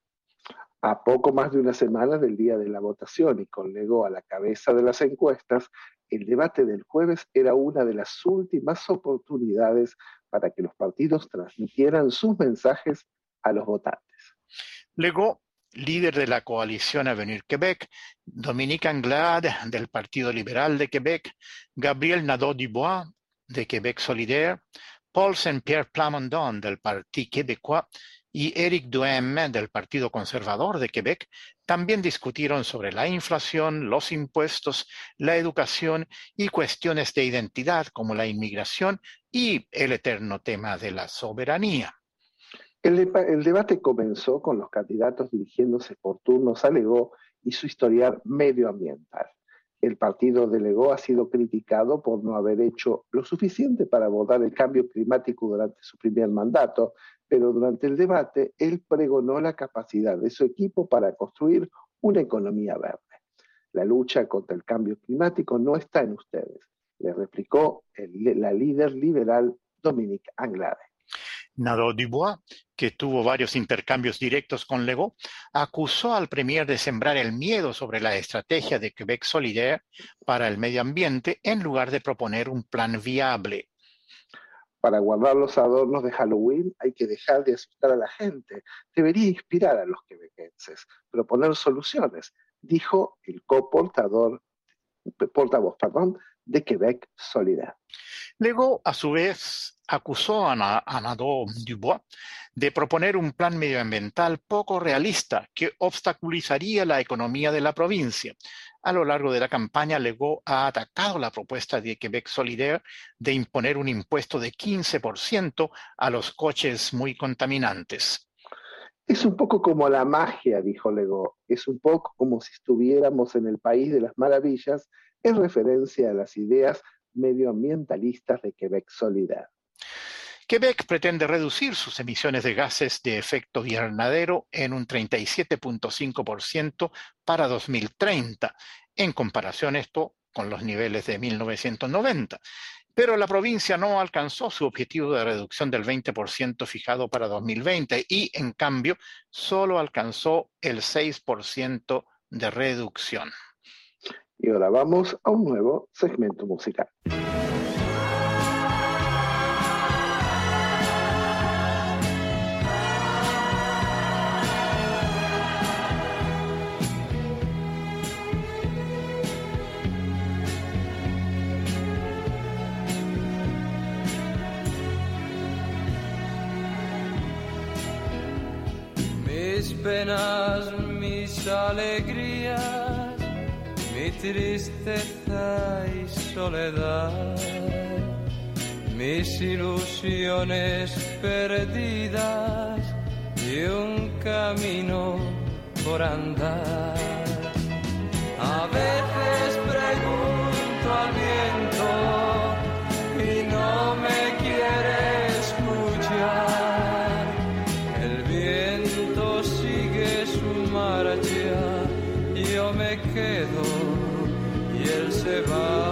A poco más de una semana del día de la votación y con Legault a la cabeza de las encuestas, el debate del jueves era una de las últimas oportunidades para que los partidos transmitieran sus mensajes a los votantes. Legault, líder de la coalición Avenir Québec, Dominique Anglade del Partido Liberal de Québec, Gabriel Nadeau-Dubois de Québec Solidaire, Paul Saint-Pierre Plamondon del Parti québécois y Éric Duhem del Partido Conservador de Quebec también discutieron sobre la inflación, los impuestos, la educación y cuestiones de identidad como la inmigración y el eterno tema de la soberanía. El, el debate comenzó con los candidatos dirigiéndose por turnos a Legault y su historial medioambiental. El partido de Legault ha sido criticado por no haber hecho lo suficiente para abordar el cambio climático durante su primer mandato, pero durante el debate él pregonó la capacidad de su equipo para construir una economía verde. La lucha contra el cambio climático no está en ustedes, le replicó el, la líder liberal Dominique Anglade. Nadeau-Dubois, que tuvo varios intercambios directos con Legault, acusó al premier de sembrar el miedo sobre la estrategia de Québec Solidaire para el medio ambiente en lugar de proponer un plan viable. Para guardar los adornos de Halloween hay que dejar de asustar a la gente. Debería inspirar a los quebequenses, proponer soluciones, dijo el coportador, portavoz, perdón, de Québec Solidaire. Legault, a su vez, acusó a, Na- a Nadeau-Dubois de proponer un plan medioambiental poco realista que obstaculizaría la economía de la provincia. A lo largo de la campaña, Legault ha atacado la propuesta de Québec Solidaire de imponer un impuesto de quince por ciento a los coches muy contaminantes. Es un poco como la magia, dijo Legault. Es un poco como si estuviéramos en el país de las maravillas, en referencia a las ideas medioambientalistas de Québec Solidaire. Quebec pretende reducir sus emisiones de gases de efecto invernadero en un treinta y siete punto cinco por ciento para dos mil treinta, en comparación esto con los niveles de mil novecientos noventa. Pero la provincia no alcanzó su objetivo de reducción del veinte por ciento fijado para dos mil veinte y, en cambio, solo alcanzó el seis por ciento de reducción. Y ahora vamos a un nuevo segmento musical. Mis penas, mis alegrías, mi tristeza y soledad, mis ilusiones perdidas y un camino por andar. A veces pregunto al viento y no me quiere escuchar. El viento sigue su marcha, yo me quedo y él se va.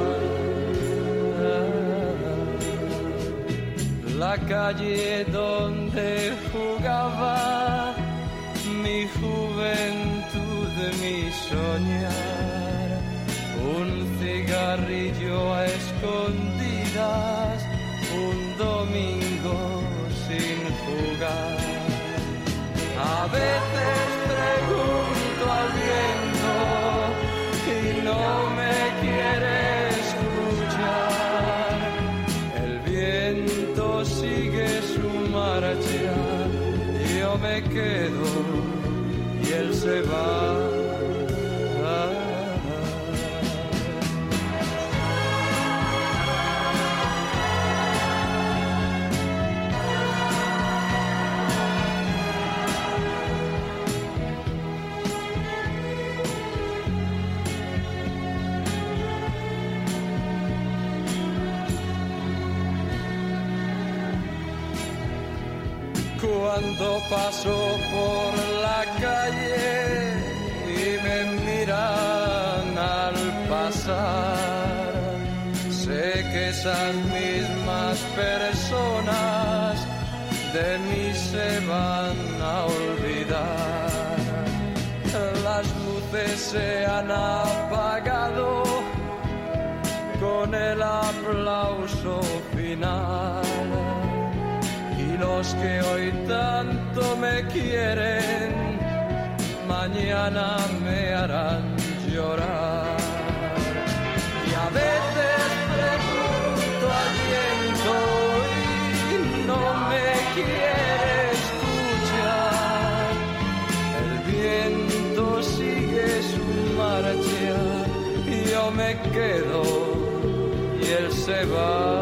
La calle donde jugaba mi juventud, mi soñar, un cigarrillo a escondidas, un domingo sin jugar. A veces pregunto al viento y no me quiere escuchar. El viento sigue su marcha, yo me quedo y él se va. Cuando paso por la calle y me miran al pasar, sé que esas mismas personas de mí se van a olvidar. Las luces se han apagado con el aplauso final. Los que hoy tanto me quieren, mañana me harán llorar. Y a veces pregunto al viento y no me quiere escuchar. El viento sigue su marcha y yo me quedo y él se va.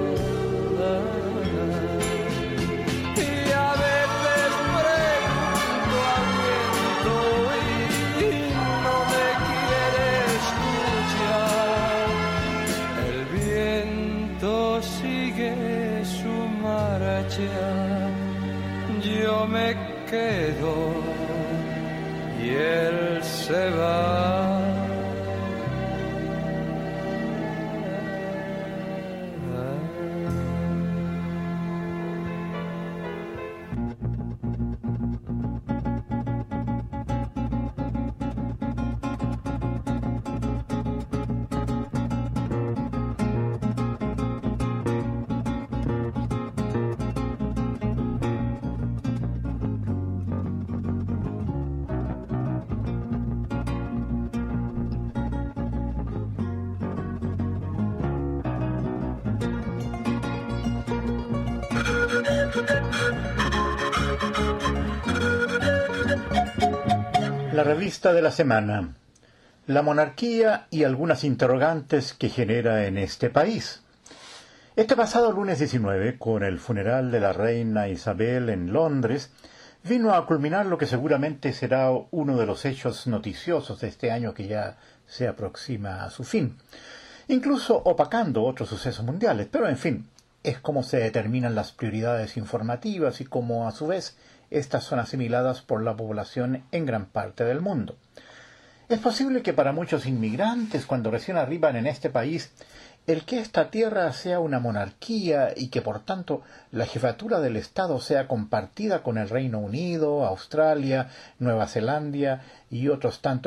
Yo me quedo y él se va. La revista de la semana. La monarquía y algunas interrogantes que genera en este país. Este pasado lunes diecinueve, con el funeral de la reina Isabel en Londres, vino a culminar lo que seguramente será uno de los hechos noticiosos de este año que ya se aproxima a su fin, incluso opacando otros sucesos mundiales. Pero en fin, es como se determinan las prioridades informativas y cómo a su vez estas son asimiladas por la población en gran parte del mundo. Es posible que para muchos inmigrantes, cuando recién arriban en este país, el que esta tierra sea una monarquía y que por tanto la jefatura del Estado sea compartida con el Reino Unido, Australia, Nueva Zelanda y otros tantos,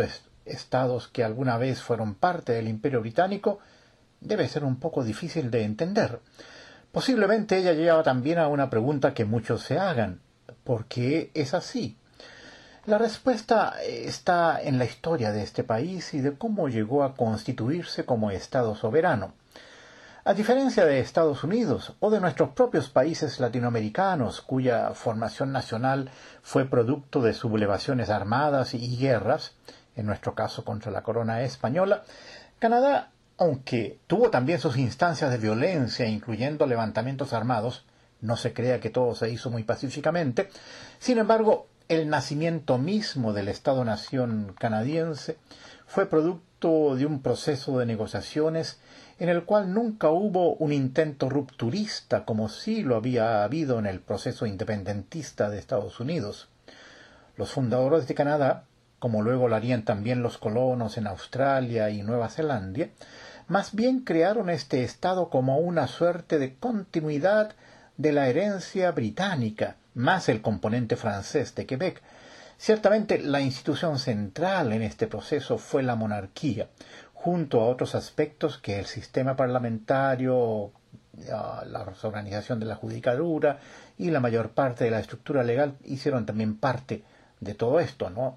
estados que alguna vez fueron parte del Imperio Británico debe ser un poco difícil de entender. Posiblemente ella lleva también a una pregunta que muchos se hagan: ¿por qué es así? La respuesta está en la historia de este país y de cómo llegó a constituirse como Estado soberano. A diferencia de Estados Unidos o de nuestros propios países latinoamericanos, cuya formación nacional fue producto de sublevaciones armadas y guerras, en nuestro caso contra la corona española, Canadá, aunque tuvo también sus instancias de violencia, incluyendo levantamientos armados, no se crea que todo se hizo muy pacíficamente. Sin embargo, el nacimiento mismo del Estado-nación canadiense fue producto de un proceso de negociaciones en el cual nunca hubo un intento rupturista como sí lo había habido en el proceso independentista de Estados Unidos. Los fundadores de Canadá, como luego lo harían también los colonos en Australia y Nueva Zelanda, más bien crearon este Estado como una suerte de continuidad de la herencia británica, más el componente francés de Quebec. Ciertamente la institución central en este proceso fue la monarquía, junto a otros aspectos que el sistema parlamentario, la organización de la judicatura y la mayor parte de la estructura legal hicieron también parte de todo esto, ¿no?,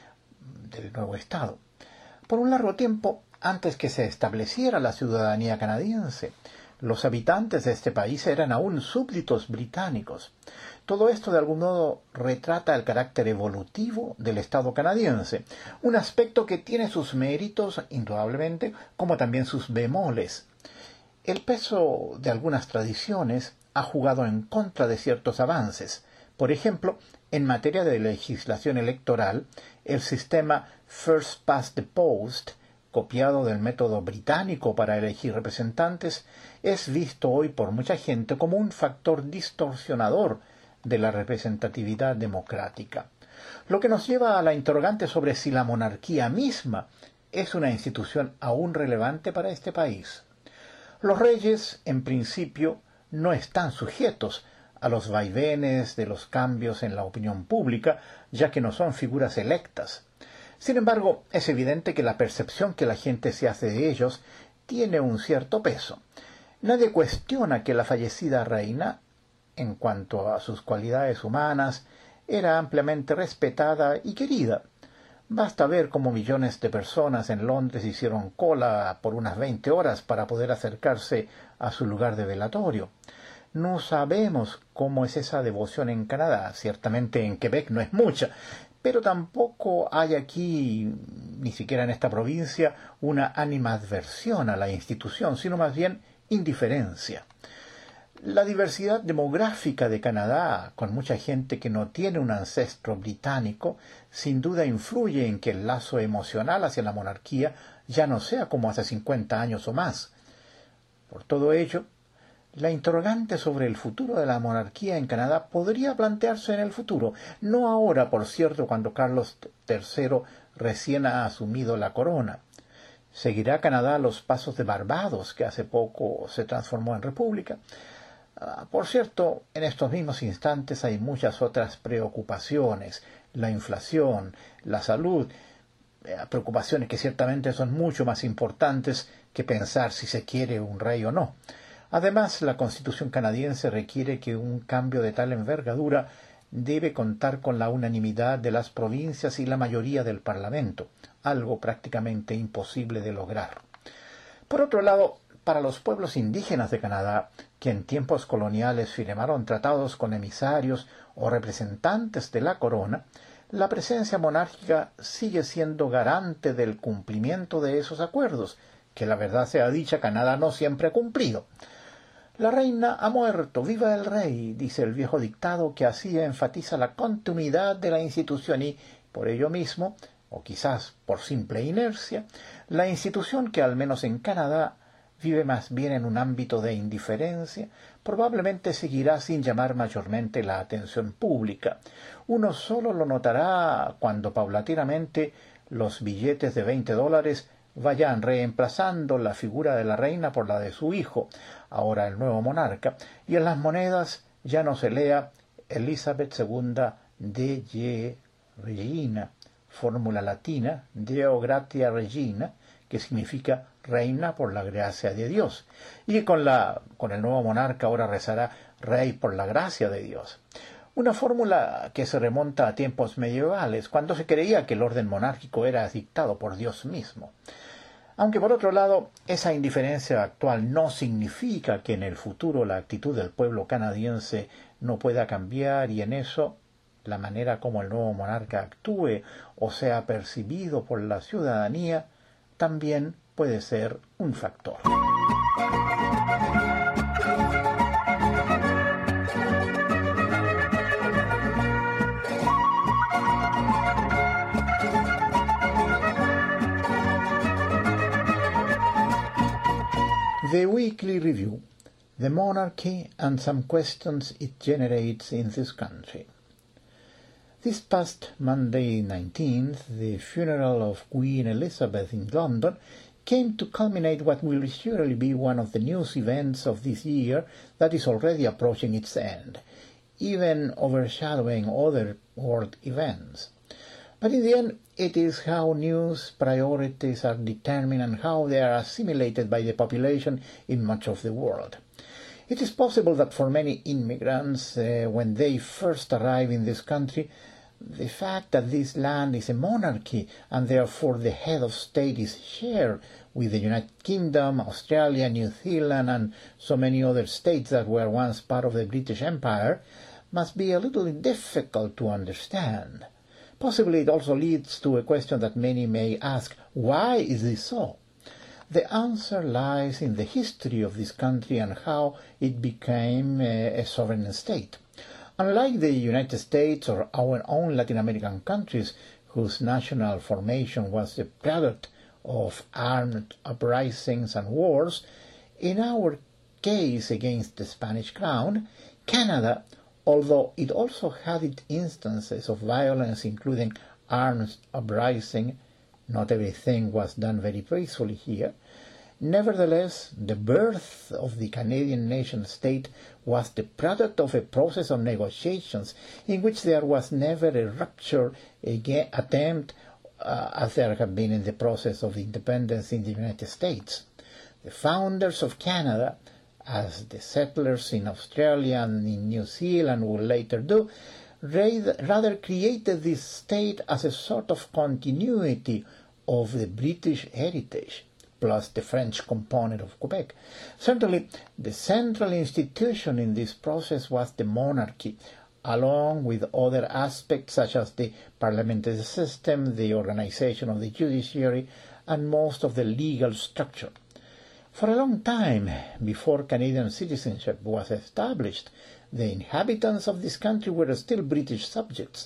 del nuevo Estado. Por un largo tiempo, antes que se estableciera la ciudadanía canadiense, los habitantes de este país eran aún súbditos británicos. Todo esto de algún modo retrata el carácter evolutivo del Estado canadiense, un aspecto que tiene sus méritos, indudablemente, como también sus bemoles. El peso de algunas tradiciones ha jugado en contra de ciertos avances. Por ejemplo, en materia de legislación electoral, el sistema First Past the Post, copiado del método británico para elegir representantes, es visto hoy por mucha gente como un factor distorsionador de la representatividad democrática. Lo que nos lleva a la interrogante sobre si la monarquía misma es una institución aún relevante para este país. Los reyes, en principio, no están sujetos a los vaivenes de los cambios en la opinión pública, ya que no son figuras electas. Sin embargo, es evidente que la percepción que la gente se hace de ellos tiene un cierto peso. Nadie cuestiona que la fallecida reina, en cuanto a sus cualidades humanas, era ampliamente respetada y querida. Basta ver cómo millones de personas en Londres hicieron cola por unas veinte horas para poder acercarse a su lugar de velatorio. No sabemos cómo es esa devoción en Canadá. Ciertamente en Quebec no es mucha, pero tampoco hay aquí, ni siquiera en esta provincia, una animadversión a la institución, sino más bien indiferencia. La diversidad demográfica de Canadá, con mucha gente que no tiene un ancestro británico, sin duda influye en que el lazo emocional hacia la monarquía ya no sea como hace cincuenta años o más. Por todo ello, la interrogante sobre el futuro de la monarquía en Canadá podría plantearse en el futuro, no ahora, por cierto, cuando Carlos tercero recién ha asumido la corona. ¿Seguirá Canadá los pasos de Barbados, que hace poco se transformó en república? Por cierto, en estos mismos instantes hay muchas otras preocupaciones: la inflación, la salud, preocupaciones que ciertamente son mucho más importantes que pensar si se quiere un rey o no. Además, la Constitución canadiense requiere que un cambio de tal envergadura debe contar con la unanimidad de las provincias y la mayoría del Parlamento, algo prácticamente imposible de lograr. Por otro lado, para los pueblos indígenas de Canadá, que en tiempos coloniales firmaron tratados con emisarios o representantes de la corona, la presencia monárquica sigue siendo garante del cumplimiento de esos acuerdos, que la verdad sea dicha, Canadá no siempre ha cumplido. La reina ha muerto, viva el rey, dice el viejo dictado, que así enfatiza la continuidad de la institución y, por ello mismo, o quizás por simple inercia, la institución que al menos en Canadá vive más bien en un ámbito de indiferencia, probablemente seguirá sin llamar mayormente la atención pública. Uno solo lo notará cuando paulatinamente los billetes de veinte dólares vayan reemplazando la figura de la reina por la de su hijo, ahora el nuevo monarca, y en las monedas ya no se lea Elizabeth segunda de Regina, fórmula latina Deo Gratia Regina, que significa reina por la gracia de Dios, y con, la, con el nuevo monarca ahora rezará Rey por la gracia de Dios. Una fórmula que se remonta a tiempos medievales, cuando se creía que el orden monárquico era dictado por Dios mismo. Aunque por otro lado, esa indiferencia actual no significa que en el futuro la actitud del pueblo canadiense no pueda cambiar, y en eso la manera como el nuevo monarca actúe o sea percibido por la ciudadanía también puede ser un factor. The Weekly Review, The Monarchy and Some Questions It Generates in this Country. This past Monday nineteenth, the funeral of Queen Elizabeth in London came to culminate what will surely be one of the news events of this year that is already approaching its end, even overshadowing other world events. But in the end, it is how news priorities are determined and how they are assimilated by the population in much of the world. It is possible that for many immigrants, uh, when they first arrive in this country, the fact that this land is a monarchy and therefore the head of state is shared with the United Kingdom, Australia, New Zealand, and so many other states that were once part of the British Empire, must be a little difficult to understand. Possibly it also leads to a question that many may ask, why is this so? The answer lies in the history of this country and how it became a, a sovereign state. Unlike the United States or our own Latin American countries, whose national formation was the product of armed uprisings and wars, in our case against the Spanish crown, Canada, although it also had its instances of violence, including armed uprising, not everything was done very peacefully here. Nevertheless, the birth of the Canadian nation-state was the product of a process of negotiations in which there was never a rupture again, attempt uh, as there had been in the process of independence in the United States. The founders of Canada, as the settlers in Australia and in New Zealand would later do, rather created this state as a sort of continuity of the British heritage, plus the French component of Quebec. Certainly, the central institution in this process was the monarchy, along with other aspects such as the parliamentary system, the organization of the judiciary, and most of the legal structure. For a long time, before Canadian citizenship was established, the inhabitants of this country were still British subjects.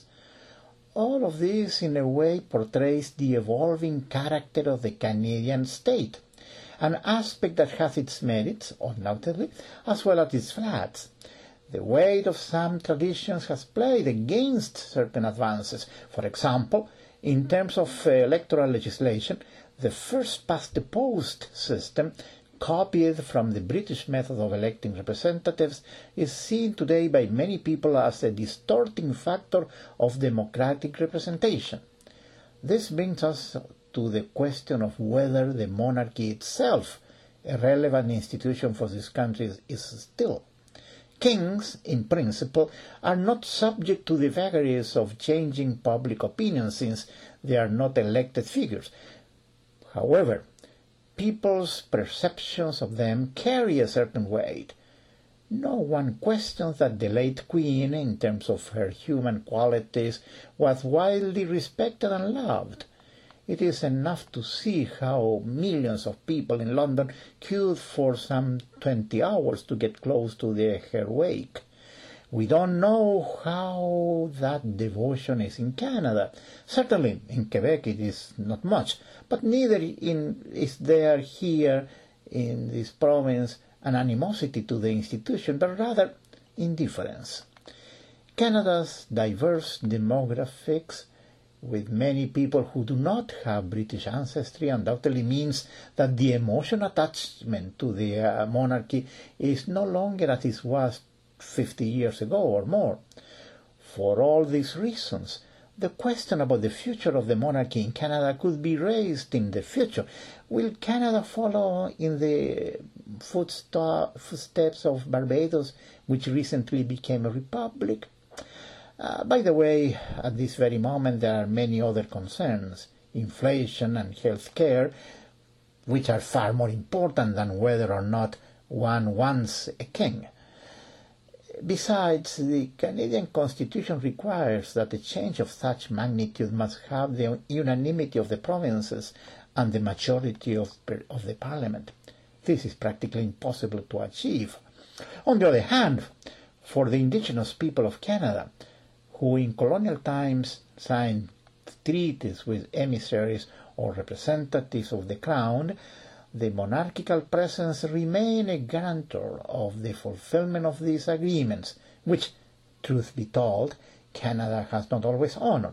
All of this, in a way, portrays the evolving character of the Canadian state, an aspect that has its merits, undoubtedly, as well as its flaws. The weight of some traditions has played against certain advances. For example, in terms of uh, electoral legislation, the first-past-the-post system, copied from the British method of electing representatives, is seen today by many people as a distorting factor of democratic representation. This brings us to the question of whether the monarchy itself, a relevant institution for this country, is still. Kings, in principle, are not subject to the vagaries of changing public opinion since they are not elected figures. However, people's perceptions of them carry a certain weight. No one questions that the late Queen, in terms of her human qualities, was widely respected and loved. It is enough to see how millions of people in London queued for some twenty hours to get close to the, her wake. We don't know how that devotion is in Canada. Certainly in Quebec it is not much, but neither in, is there here in this province an animosity to the institution, but rather indifference. Canada's diverse demographics, with many people who do not have British ancestry, undoubtedly means that the emotional attachment to the uh, monarchy is no longer as it was fifty years ago or more. For all these reasons, The question about the future of the monarchy in Canada could be raised in the future. Will Canada follow in the footsteps of Barbados, which recently became a republic? Uh, by the way, at this very moment there are many other concerns, inflation and health care, which are far more important than whether or not one wants a king. Besides, the Canadian Constitution requires that a change of such magnitude must have the unanimity of the provinces and the majority of, of the Parliament. This is practically impossible to achieve. On the other hand, for the Indigenous people of Canada, who in colonial times signed treaties with emissaries or representatives of the Crown, the monarchical presence remain a guarantor of the fulfillment of these agreements, which, truth be told, Canada has not always honored.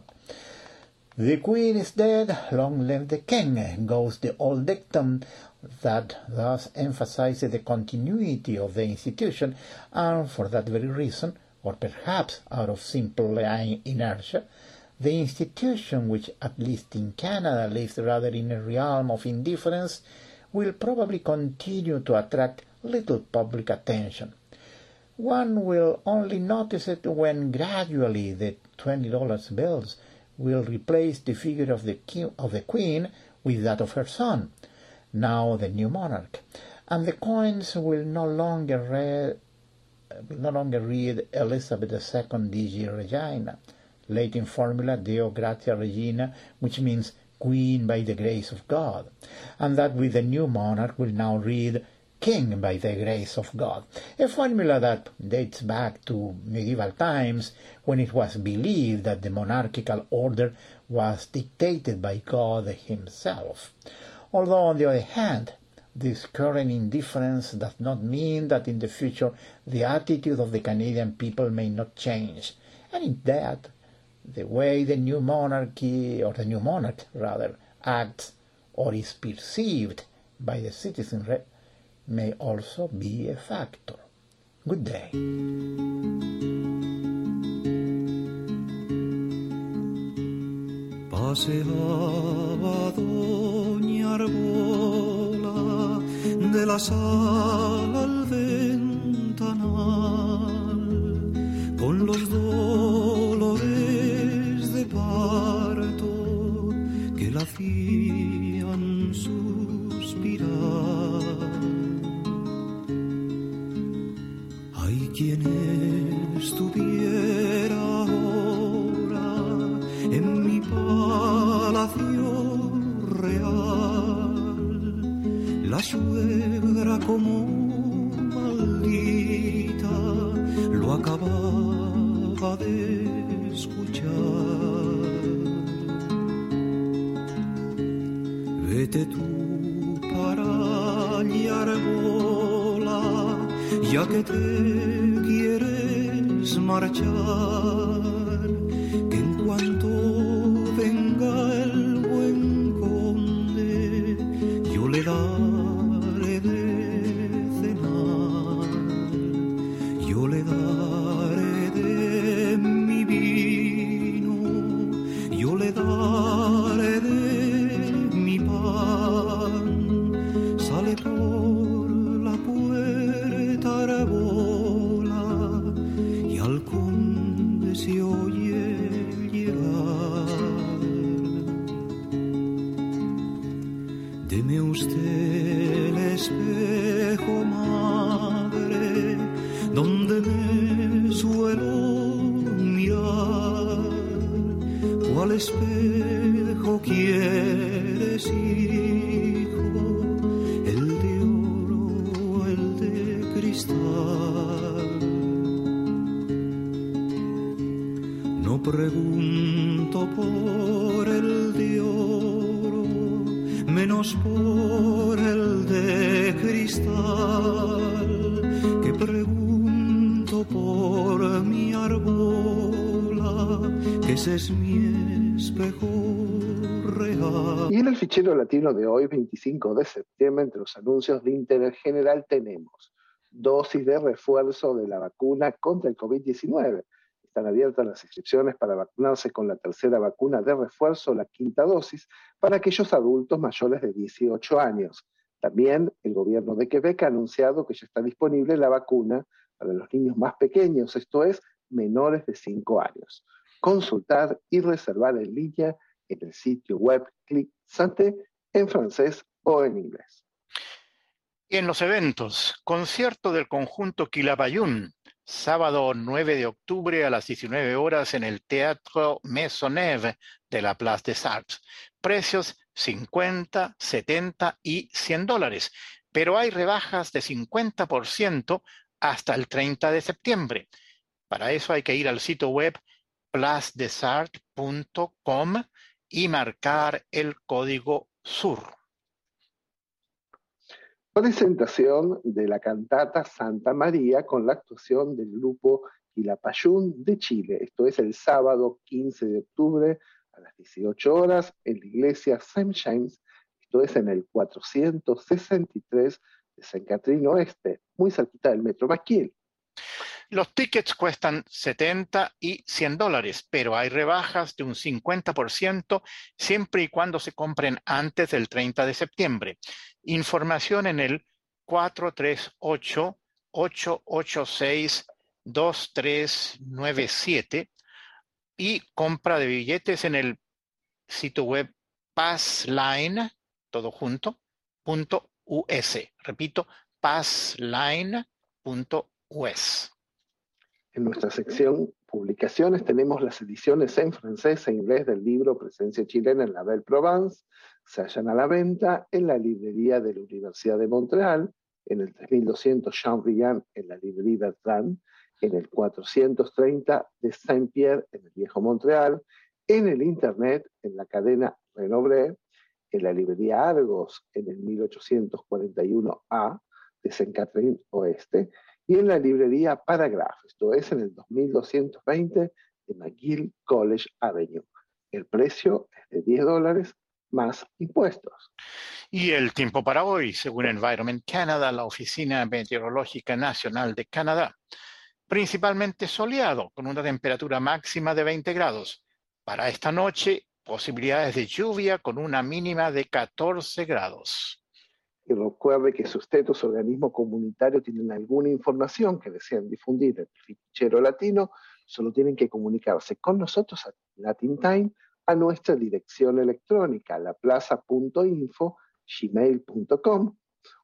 The Queen is dead, long live the King, goes the old dictum that thus emphasizes the continuity of the institution, and for that very reason, or perhaps out of simple inertia, the institution, which at least in Canada lives rather in a realm of indifference, will probably continue to attract little public attention. One will only notice it when gradually the twenty dollar bills will replace the figure of the, king, of the Queen with that of her son, now the new monarch, and the coins will no longer read, will no longer read Elizabeth the Second Digi Regina, Latin formula Deo Gratia Regina, which means Queen by the grace of God, and that with the new monarch will now read King by the grace of God, a formula that dates back to medieval times when it was believed that the monarchical order was dictated by God himself. Although, on the other hand, this current indifference does not mean that in the future the attitude of the Canadian people may not change, and in that the way the new monarchy, or the new monarch rather, acts or is perceived by the citizenry may also be a factor. Good day. Paseaba doña Arbola de la sala al ventanal con los dolores de parto que la hacían suspirar. Hay quien estuviera ahora en mi palacio real, la suegra como maldita lo acababa de escuchar. Vete tú para allá, Arbola, ya que te quieres marchar, que en cuanto venga el buen conde, yo le daré de cenar, yo le daré de mi vino, yo le daré de mi pan, sale por la puerta Arbola y al conde se oye llegar. Deme usted el espejo, madre, donde me suelo mirar. ¿Cuál espejo quieres, hijo? ¿El de oro o el de cristal? No pregunto por el de oro, menos por el de cristal, que pregunto por mi Arbola, que ese es mi espejo real. Y en el fichero latino de hoy, veinticinco de septiembre, entre los anuncios de interés general tenemos dosis de refuerzo de la vacuna contra el COVID diecinueve. están abiertas las inscripciones para vacunarse con la tercera vacuna de refuerzo, la quinta dosis, para aquellos adultos mayores de dieciocho años. También el gobierno de Quebec ha anunciado que ya está disponible la vacuna para los niños más pequeños, esto es, menores de cinco años. Consultar y reservar en línea en el sitio web Clic Santé en francés o en inglés. Y en los eventos, concierto del conjunto Quilapayún, sábado nueve de octubre a las diecinueve horas en el Teatro Maisonneuve de la Place des Arts. Precios cincuenta, setenta y cien dólares, pero hay rebajas de cincuenta por ciento hasta el treinta de septiembre. Para eso hay que ir al sitio web place des arts punto com y marcar el código S U R. Presentación de la cantata Santa María con la actuación del grupo Quilapayún de Chile. Esto es el sábado quince de octubre a las dieciocho horas en la iglesia Saint James. Esto es en el cuatrocientos sesenta y tres de San Catrín Oeste, muy cerquita del Metro McGill. Los tickets cuestan setenta y cien dólares, pero hay rebajas de un cincuenta por ciento siempre y cuando se compren antes del treinta de septiembre. Información en el cuatro tres ocho, ocho ocho seis, dos tres nueve siete y compra de billetes en el sitio web passline, todo junto, punto us. Repito, passline punto us. En nuestra sección Publicaciones tenemos las ediciones en francés e inglés del libro Presencia Chilena en la Belle Provence. Se hallan a la venta en la librería de la Universidad de Montreal, en el tres mil doscientos Chateaubriand en la librería Bertrand, en el cuatrocientos treinta de Saint-Pierre en el Viejo Montreal, en el Internet en la cadena Renobré, en la librería Argos en el mil ochocientos cuarenta y uno A de Saint Catherine Oeste, y en la librería Paragraph, esto es en el dos mil doscientos veinte de McGill College Avenue. El precio es de diez dólares más impuestos. Y el tiempo para hoy, según Environment Canada, la Oficina Meteorológica Nacional de Canadá. Principalmente soleado, con una temperatura máxima de veinte grados. Para esta noche, posibilidades de lluvia con una mínima de catorce grados. Y recuerde que si usted o su organismo comunitario tienen alguna información que desean difundir en el fichero latino, solo tienen que comunicarse con nosotros a Latin Time a nuestra dirección electrónica, laplaza punto info arroba gmail punto com.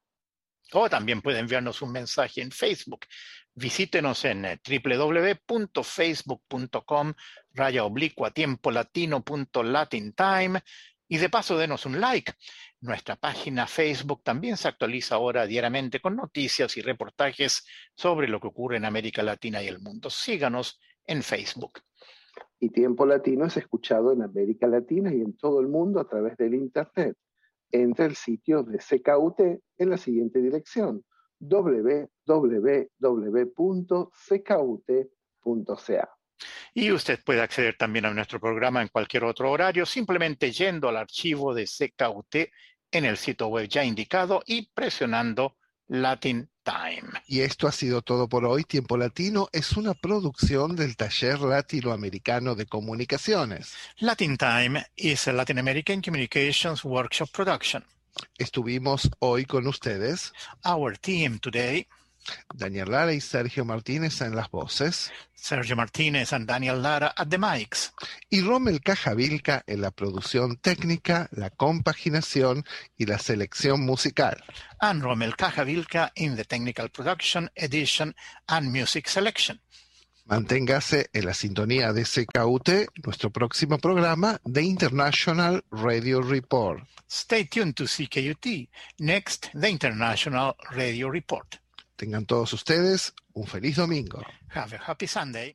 O también puede enviarnos un mensaje en Facebook. Visítenos en w w w punto facebook punto com raya oblicua tiempo latino punto latin time y de paso denos un like. Nuestra página Facebook también se actualiza ahora diariamente con noticias y reportajes sobre lo que ocurre en América Latina y el mundo. Síganos en Facebook. Y Tiempo Latino es escuchado en América Latina y en todo el mundo a través del Internet. Entre el sitio de C K U T en la siguiente dirección: w w w punto c k u t punto c a. Y usted puede acceder también a nuestro programa en cualquier otro horario, simplemente yendo al archivo de C K U T en el sitio web ya indicado y presionando Latin Time. Y esto ha sido todo por hoy. Tiempo Latino es una producción del Taller Latinoamericano de Comunicaciones. Latin Time is a Latin American Communications Workshop production. Estuvimos hoy con ustedes Our team today: Daniel Lara y Sergio Martínez en las voces, Sergio Martínez and Daniel Lara at the mics, y Rommel Cajavilca en la producción técnica, la compaginación y la selección musical. and Rommel Cajavilca in the technical production, edition and music selection. Manténgase en la sintonía de C K U T, nuestro próximo programa de International Radio Report. Stay tuned to C K U T. Next, the International Radio Report. Tengan todos ustedes un feliz domingo. Have a happy Sunday.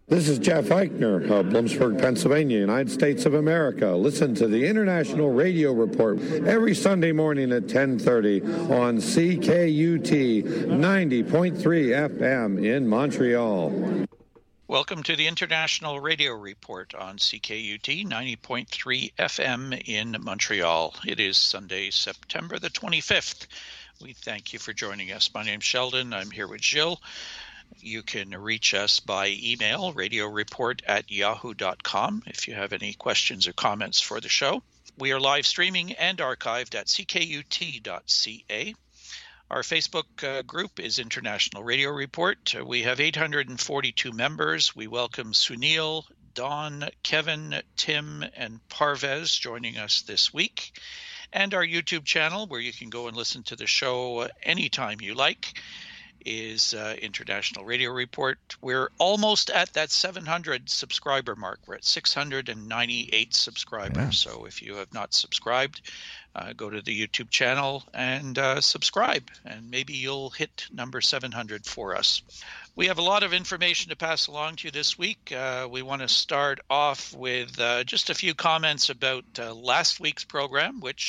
This is Jeff Eichner of Bloomsburg, Pennsylvania, United States of America. Listen to the International Radio Report every Sunday morning at ten thirty on C K U T ninety point three F M in Montreal. Welcome to the International Radio Report on C K U T ninety point three F M in Montreal. It is Sunday, September the twenty-fifth. We thank you for joining us. My name's Sheldon. I'm here with Jill. You can reach us by email, radioreport at yahoo dot com, if you have any questions or comments for the show. We are live streaming and archived at c k u t dot c a. Our Facebook uh, group is International Radio Report. Uh, we have eight hundred forty-two members. We welcome Sunil, Don, Kevin, Tim, and Parvez joining us this week. And our YouTube channel, where you can go and listen to the show anytime you like, is uh, International Radio Report. We're almost at that seven hundred subscriber mark. We're at six hundred ninety-eight subscribers. Yeah. So if you have not subscribed, uh, go to the YouTube channel and uh, subscribe, and maybe you'll hit number seven hundred for us. We have a lot of information to pass along to you this week. Uh, we want to start off with uh, just a few comments about uh, last week's program, which